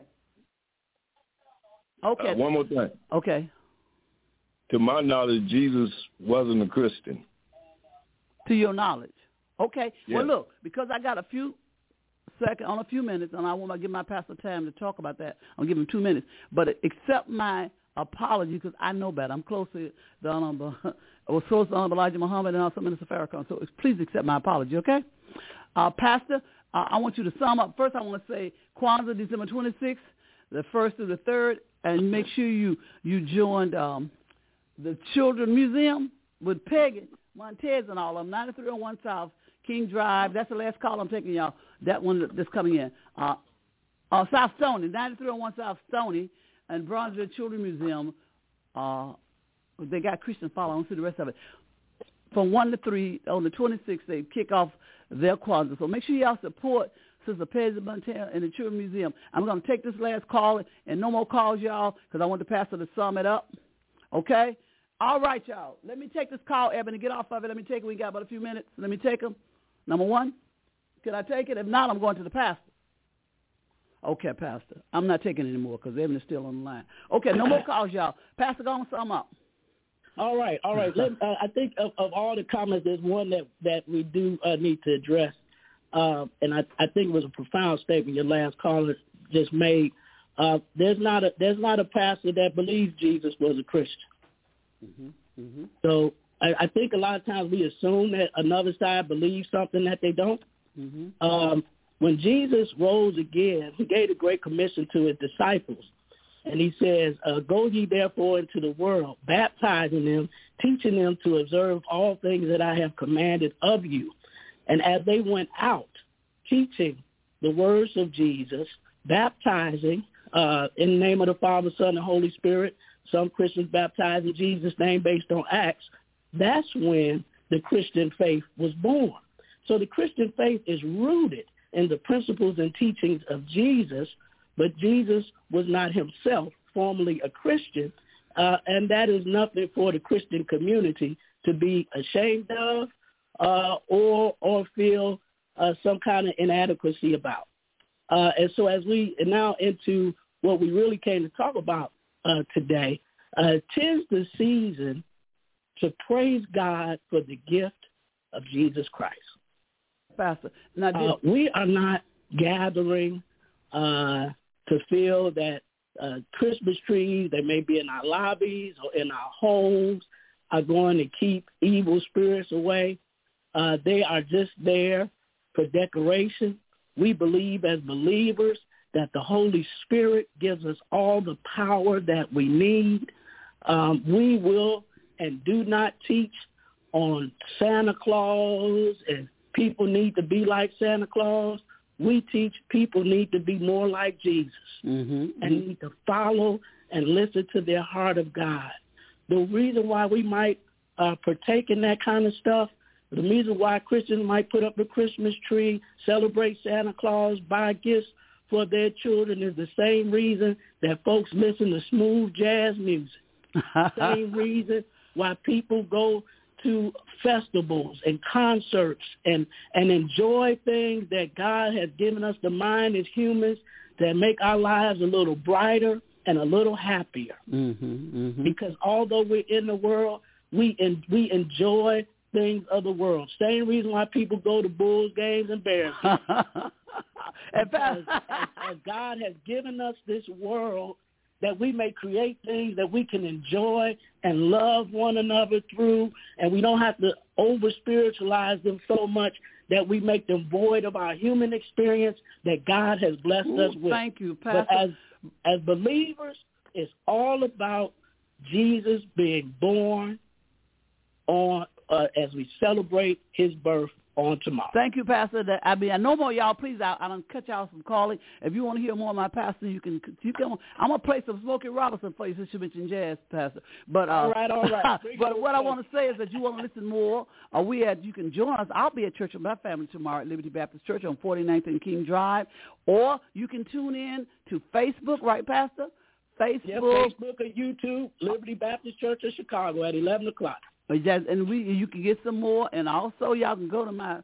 S24: One more thing.
S3: Okay.
S24: To my knowledge, Jesus wasn't a Christian.
S3: To your knowledge. Okay.
S24: Yeah.
S3: Well, look, because I got a few minutes, and I want to give my pastor time to talk about that. I'll give him 2 minutes. But accept my apology because I know better. I'm close to the Honorable Elijah Muhammad and also Minister Farrakhan. So please accept my apology, okay? Pastor, I want you to sum up. First, I want to say Kwanzaa, December 26th, the 1st through the 3rd, and make sure you joined the Children's Museum with Peggy Montez and all of them, 9301 South King Drive. That's the last call I'm taking, y'all. That one that's coming in. South Stony, 9301 South Stony, and Bronzeville Children's Museum. They got Christian follow. I don't see the rest of it. From 1 to 3 on the 26th, they kick off their Kwanzaa. So make sure y'all support Sister Peggy Montez and the Children's Museum. I'm going to take this last call and no more calls, y'all, because I want the pastor to sum it up. Okay? All right, y'all. Let me take this call, Ebony. Get off of it. Let me take it. We got about a few minutes. Let me take them. Number one, can I take it? If not, I'm going to the pastor. Okay, Pastor. I'm not taking any more because Evan is still on the line. Okay, no more calls, y'all. Pastor, go on, sum up.
S5: All right. I think of all the comments, there's one that we do need to address, and I think it was a profound statement your last caller just made. There's not a pastor that believes Jesus was a Christian. Mm-hmm. Mm-hmm. So I think a lot of times we assume that another side believes something that they don't. Mm-hmm. When Jesus rose again, he gave a great commission to his disciples. And he says, go ye therefore into the world, baptizing them, teaching them to observe all things that I have commanded of you. And as they went out, teaching the words of Jesus, baptizing in the name of the Father, Son, and Holy Spirit, some Christians baptize in Jesus' name based on Acts, that's when the Christian faith was born. So the Christian faith is rooted in the principles and teachings of Jesus, but Jesus was not himself formally a Christian, and that is nothing for the Christian community to be ashamed of or feel some kind of inadequacy about. And so as we are now into what we really came to talk about today, 'tis the season to praise God for the gift of Jesus Christ.
S3: Pastor, now
S5: we are not gathering to feel that Christmas trees that may be in our lobbies or in our homes are going to keep evil spirits away. They are just there for decoration. We believe as believers that the Holy Spirit gives us all the power that we need. We will and do not teach on Santa Claus and people need to be like Santa Claus. We teach people need to be more like Jesus and need to follow and listen to their heart of God. The reason why we might partake in that kind of stuff, the reason why Christians might put up a Christmas tree, celebrate Santa Claus, buy gifts for their children is the same reason that folks listen to smooth jazz music. Same reason why people go to festivals and concerts and enjoy things that God has given us the mind as humans that make our lives a little brighter and a little happier. Because although we're in the world, we enjoy things of the world. Same reason why people go to Bulls games and Bears games. As God has given us this world that we may create things that we can enjoy and love one another through, and we don't have to over-spiritualize them so much that we make them void of our human experience that God has blessed us with.
S3: Thank you, Pastor.
S5: But as believers, it's all about Jesus being born on as we celebrate his birth on tomorrow.
S3: Thank you, Pastor. No more, y'all. Please, I don't cut y'all from calling. If you want to hear more of my pastor, you can. I'm gonna play some Smokey Robinson for you since you mentioned jazz, Pastor. But
S5: all right.
S3: But what I want to say is that you want to listen more. You can join us. I'll be at Church of My Family tomorrow at Liberty Baptist Church on 49th and King Drive, or you can tune in to Facebook, right, Pastor? Facebook
S5: or YouTube, Liberty Baptist Church of Chicago at 11 o'clock.
S3: And you can get some more, and also y'all can go to my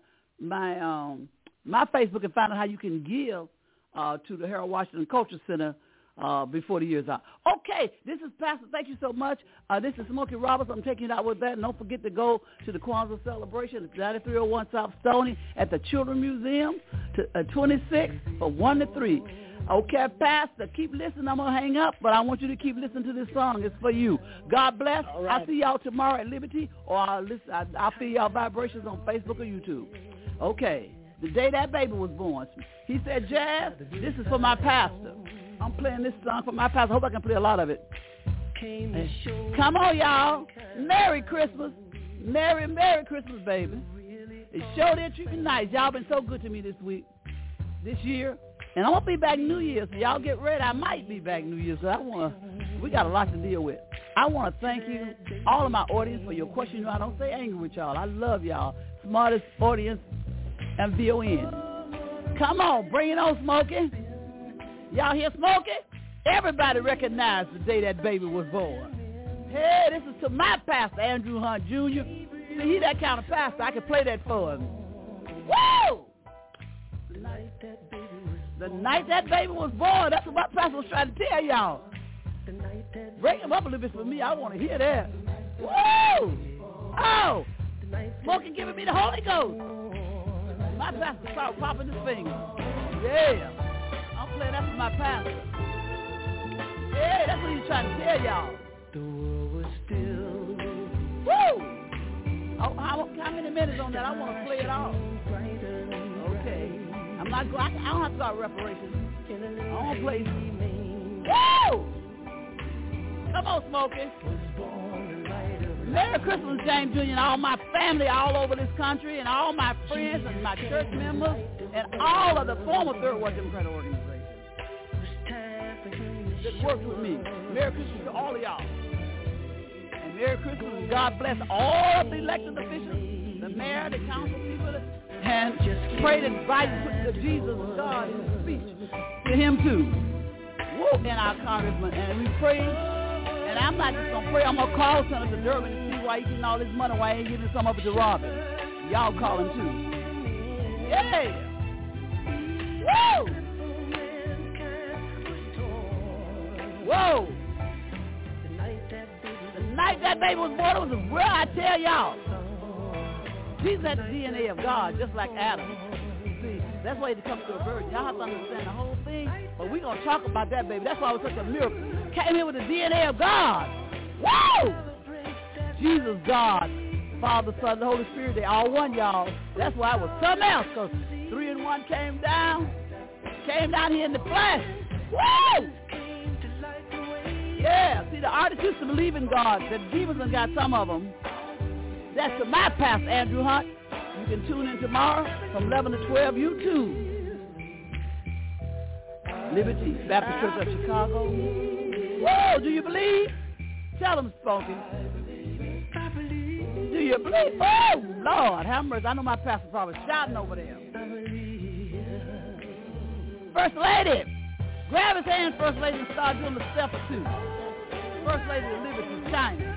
S3: Facebook and find out how you can give to the Harold Washington Culture Center before the year's out. Okay, this is Pastor. Thank you so much. This is Smokey Roberts. I'm taking you out with that. And don't forget to go to the Kwanzaa celebration at 9301 South Stony at the Children's Museum to 26 from 1 to 3. Okay, Pastor, keep listening. I'm going to hang up, but I want you to keep listening to this song. It's for you. God bless. Right. I'll see y'all tomorrow at Liberty, or I'll feel y'all vibrations on Facebook or YouTube. Okay, the day that baby was born. He said, Jazz, this is for my pastor. I'm playing this song for my pastor. I hope I can play a lot of it. Come on, y'all. Merry Christmas. Merry Christmas, baby. It sure did treat me nice. Y'all been so good to me this year. And I'm going to be back New Year's, so y'all get ready. I might be back New Year's, so we got a lot to deal with. I want to thank you, all of my audience, for your questions. You know, I don't stay angry with y'all. I love y'all. Smartest audience and VON. Come on, bring it on, Smokey. Y'all hear Smokey? Everybody recognize the day that baby was born. Hey, this is to my pastor, Andrew Hunt Jr. See, he that kind of pastor. I can play that for him. Woo! The night that baby was born. That's what my pastor was trying to tell y'all. Break him up a little bit for me. I want to hear that. Woo! Oh! Smoking giving me the Holy Ghost. My pastor started popping his fingers. Yeah. I'm playing that for my pastor. Yeah, that's what he's trying to tell y'all. The world was still. Woo! Oh, how many minutes on that? I want to play it off. Okay. I'm not going. I don't have to start reparations. I want to play. Woo! Come on, Smokey. Merry Christmas, James Jr. and all my family all over this country and all my friends and my church members and all of the former Third World Democratic organizations that worked with me. Merry Christmas to all of y'all. And Merry Christmas and God bless all of the elected officials, the mayor, the council people, and pray that Biden puts the Jesus God in his speech to him too. Woo! And our congressman. And we pray. And I'm not just going to pray. I'm going to call Senator Durbin to see why he's getting all this money, why he ain't giving some of it to Robin. Y'all call him too. Yeah. Woo! Whoa. The night that baby was born, it was where I tell y'all. Jesus had the DNA of God, just like Adam. See, that's why he had to come to a virgin. Y'all have to understand the whole thing. But we're going to talk about that, baby. That's why it was such a miracle. Came here with the DNA of God. Woo! Jesus, God, Father, Son, the Holy Spirit, they all one, y'all. That's why it was something else, because 3 in 1 came down here in the flesh. Woo! Yeah, see, the artists used to believe in God. The demons have got some of them. That's to my pastor, Andrew Hunt. You can tune in tomorrow from 11 to 12, YouTube. Liberty Baptist Church of Chicago. Whoa, do you believe? Tell them, Spunky. Do you believe? Oh, Lord, have mercy. I know my pastor probably shouting over there. First Lady. Grab his hand, First Lady, and start doing a step or two. First Lady of Liberty, China.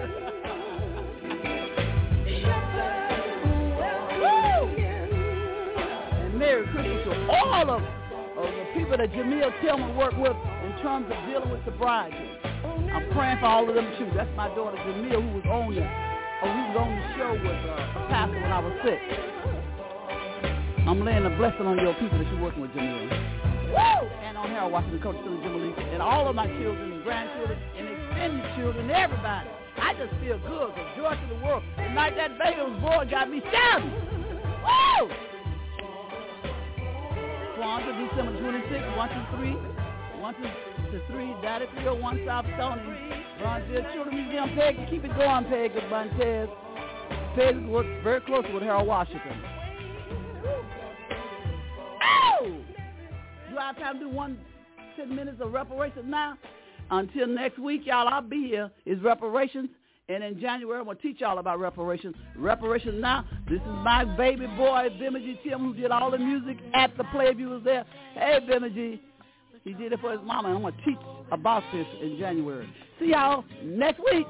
S3: Woo! And Merry Christmas to all of the people that Jamil Tillman worked with in terms of dealing with sobriety. I'm praying for all of them too. That's my daughter Jamil, who was on the show with a pastor when I was sick. I'm laying a blessing on your people that you're working with, Jamil. Woo! And on Harold Washington, Coach Philly Jimmy, and all of my children and grandchildren and extended children, everybody. I just feel good because joy to the world. The night that baby was born got me shouting. Woo! Swanson, December 26th, 123, 123, Daddy 301 South Stony, Bronzeville Children's Museum, Peg. Keep it going, Peg, at Montez. Peg works very closely with Harold Washington. Oh! Do I have time to do 10 minutes of reparations now? Until next week, y'all, I'll be here. It's reparations. And in January, I'm going to teach y'all about reparations. Reparations now. This is my baby boy, Bimiji Tim, who did all the music at the play. If you was there. Hey, Bimiji. He did it for his mama. And I'm going to teach about this in January. See y'all next week.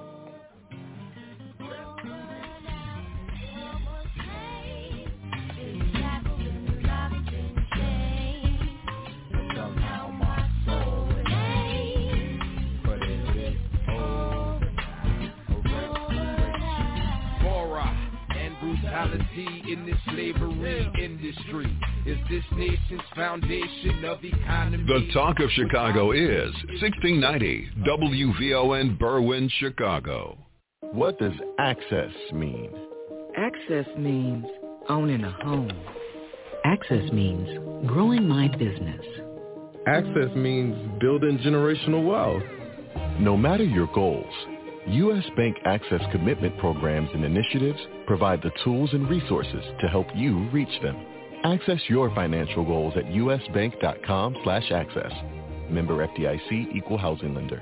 S1: In this slavery industry is this nation's foundation of economy.
S17: The Talk of Chicago is 1690 WVON Berwyn, Chicago.
S7: What does access mean?
S10: Access means owning a home. Access means growing my business.
S7: Access means building generational wealth. No matter your goals, U.S. Bank Access Commitment Programs and initiatives provide the tools and resources to help you reach them. Access your financial goals at usbank.com/access. Member FDIC, Equal Housing Lender.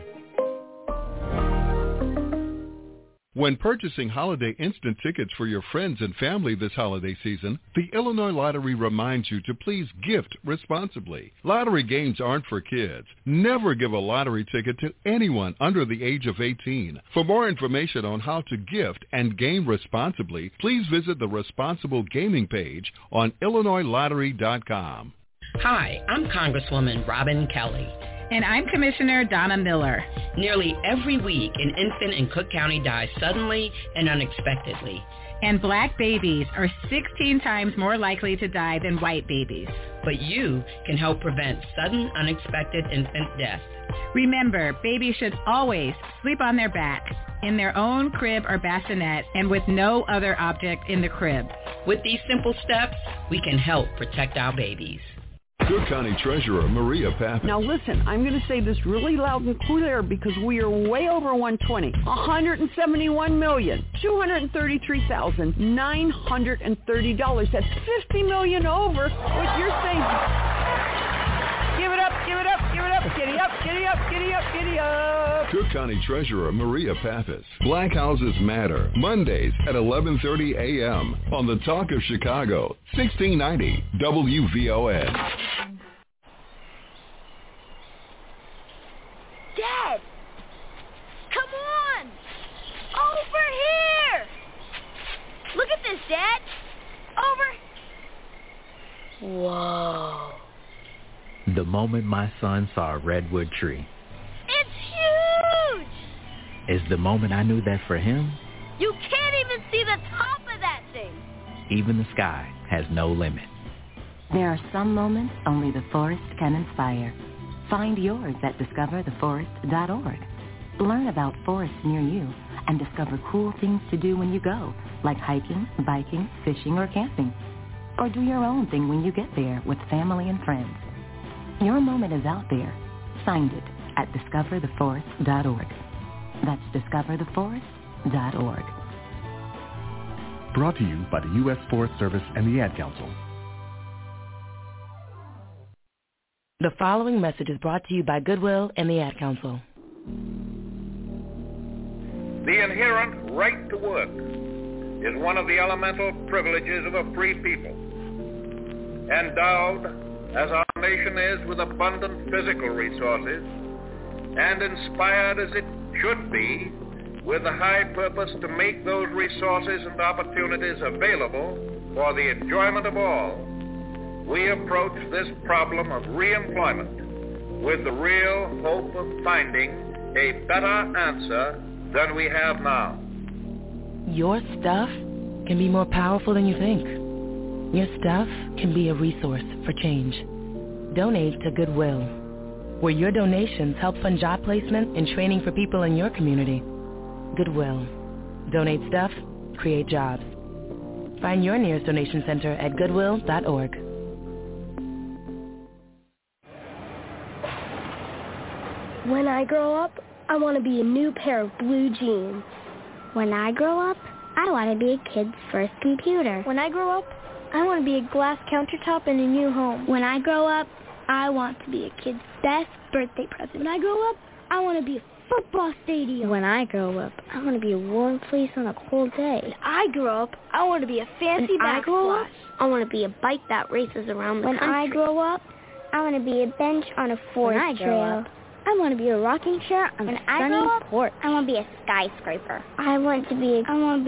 S17: When purchasing holiday instant tickets for your friends and family this holiday season, the Illinois Lottery reminds you to please gift responsibly. Lottery games aren't for kids. Never give a lottery ticket to anyone under the age of 18. For more information on how to gift and game responsibly, please visit the Responsible Gaming page on IllinoisLottery.com.
S10: Hi, I'm Congresswoman Robin Kelly.
S8: And I'm Commissioner Donna Miller.
S10: Nearly every week, an infant in Cook County dies suddenly and unexpectedly.
S8: And black babies are 16 times more likely to die than white babies.
S10: But you can help prevent sudden, unexpected infant death.
S8: Remember, babies should always sleep on their back, in their own crib or bassinet, and with no other object in the crib.
S10: With these simple steps, we can help protect our babies.
S7: Cook County Treasurer Maria Pappas.
S9: Now listen, I'm going to say this really loud and clear because we are way over 120. $171,233,930. That's $50 million over what you're saying. Give it up, give it up, give it up. Giddy up, giddy up, giddy up, giddy up.
S7: Cook County Treasurer Maria Pappas. Black Houses Matter. Mondays at 11:30 a.m. on the Talk of Chicago, 1690 WVON.
S11: Dad! Come on! Over here! Look at this, Dad! Over...
S12: Whoa. The moment my son saw a redwood tree
S11: It's huge!
S12: is the moment I knew that for him,
S11: You can't even see the top of that thing!
S12: even the sky has no limit.
S25: There are some moments only the forest can inspire. Find yours at discovertheforest.org. Learn about forests near you and discover cool things to do when you go, like hiking, biking, fishing, or camping. Or do your own thing when you get there with family and friends. Your moment is out there. Find it at discovertheforest.org. That's discovertheforest.org.
S26: Brought to you by the U.S. Forest Service and the Ad Council.
S27: The following message is brought to you by Goodwill and the Ad Council.
S28: The inherent right to work is one of the elemental privileges of a free people. Endowed, as our nation is, with abundant physical resources, and inspired as it should be with the high purpose to make those resources and opportunities available for the enjoyment of all, we approach this problem of reemployment with the real hope of finding a better answer than we have now.
S27: Your stuff can be more powerful than you think. Your stuff can be a resource for change. Donate to Goodwill, where your donations help fund job placement and training for people in your community. Goodwill. Donate stuff, create jobs. Find your nearest donation center at goodwill.org.
S29: When I grow up, I want to be a new pair of blue jeans.
S30: When I grow up, I want to be a kid's first computer.
S29: When I grow up, I want to be a glass countertop in a new home.
S30: When I grow up, I want to be a kid's best birthday present.
S29: When I grow up, I want to be a football stadium.
S30: When I grow up, I want to be a warm place on a cold day.
S29: When I grow up, I want to be a fancy backsplash.
S30: I want to be a bike that races around the country. When I grow up, I want to be a bench on a forest trail. I want to be a rocking chair on a sunny porch. I want to be a skyscraper. I want to be a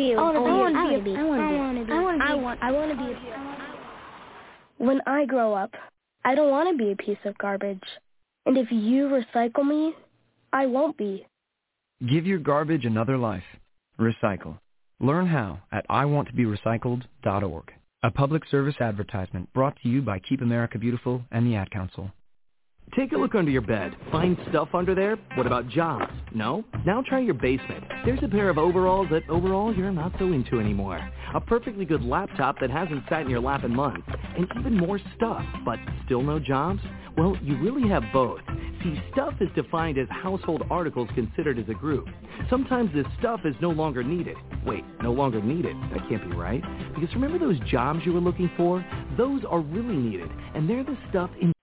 S29: When I grow up, I don't want to be a piece of garbage. And if you recycle me, I won't be.
S31: Give your garbage another life. Recycle. Learn how at iwanttoberecycled.org. A public service advertisement brought to you by Keep America Beautiful and the Ad Council.
S32: Take a look under your bed. Find stuff under there? What about jobs? No? Now try your basement. There's a pair of overalls that overall you're not so into anymore. A perfectly good laptop that hasn't sat in your lap in months. And even more stuff, but still no jobs? Well, you really have both. See, stuff is defined as household articles considered as a group. Sometimes this stuff is no longer needed. Wait, no longer needed? That can't be right. Because remember those jobs you were looking for? Those are really needed, and they're the stuff in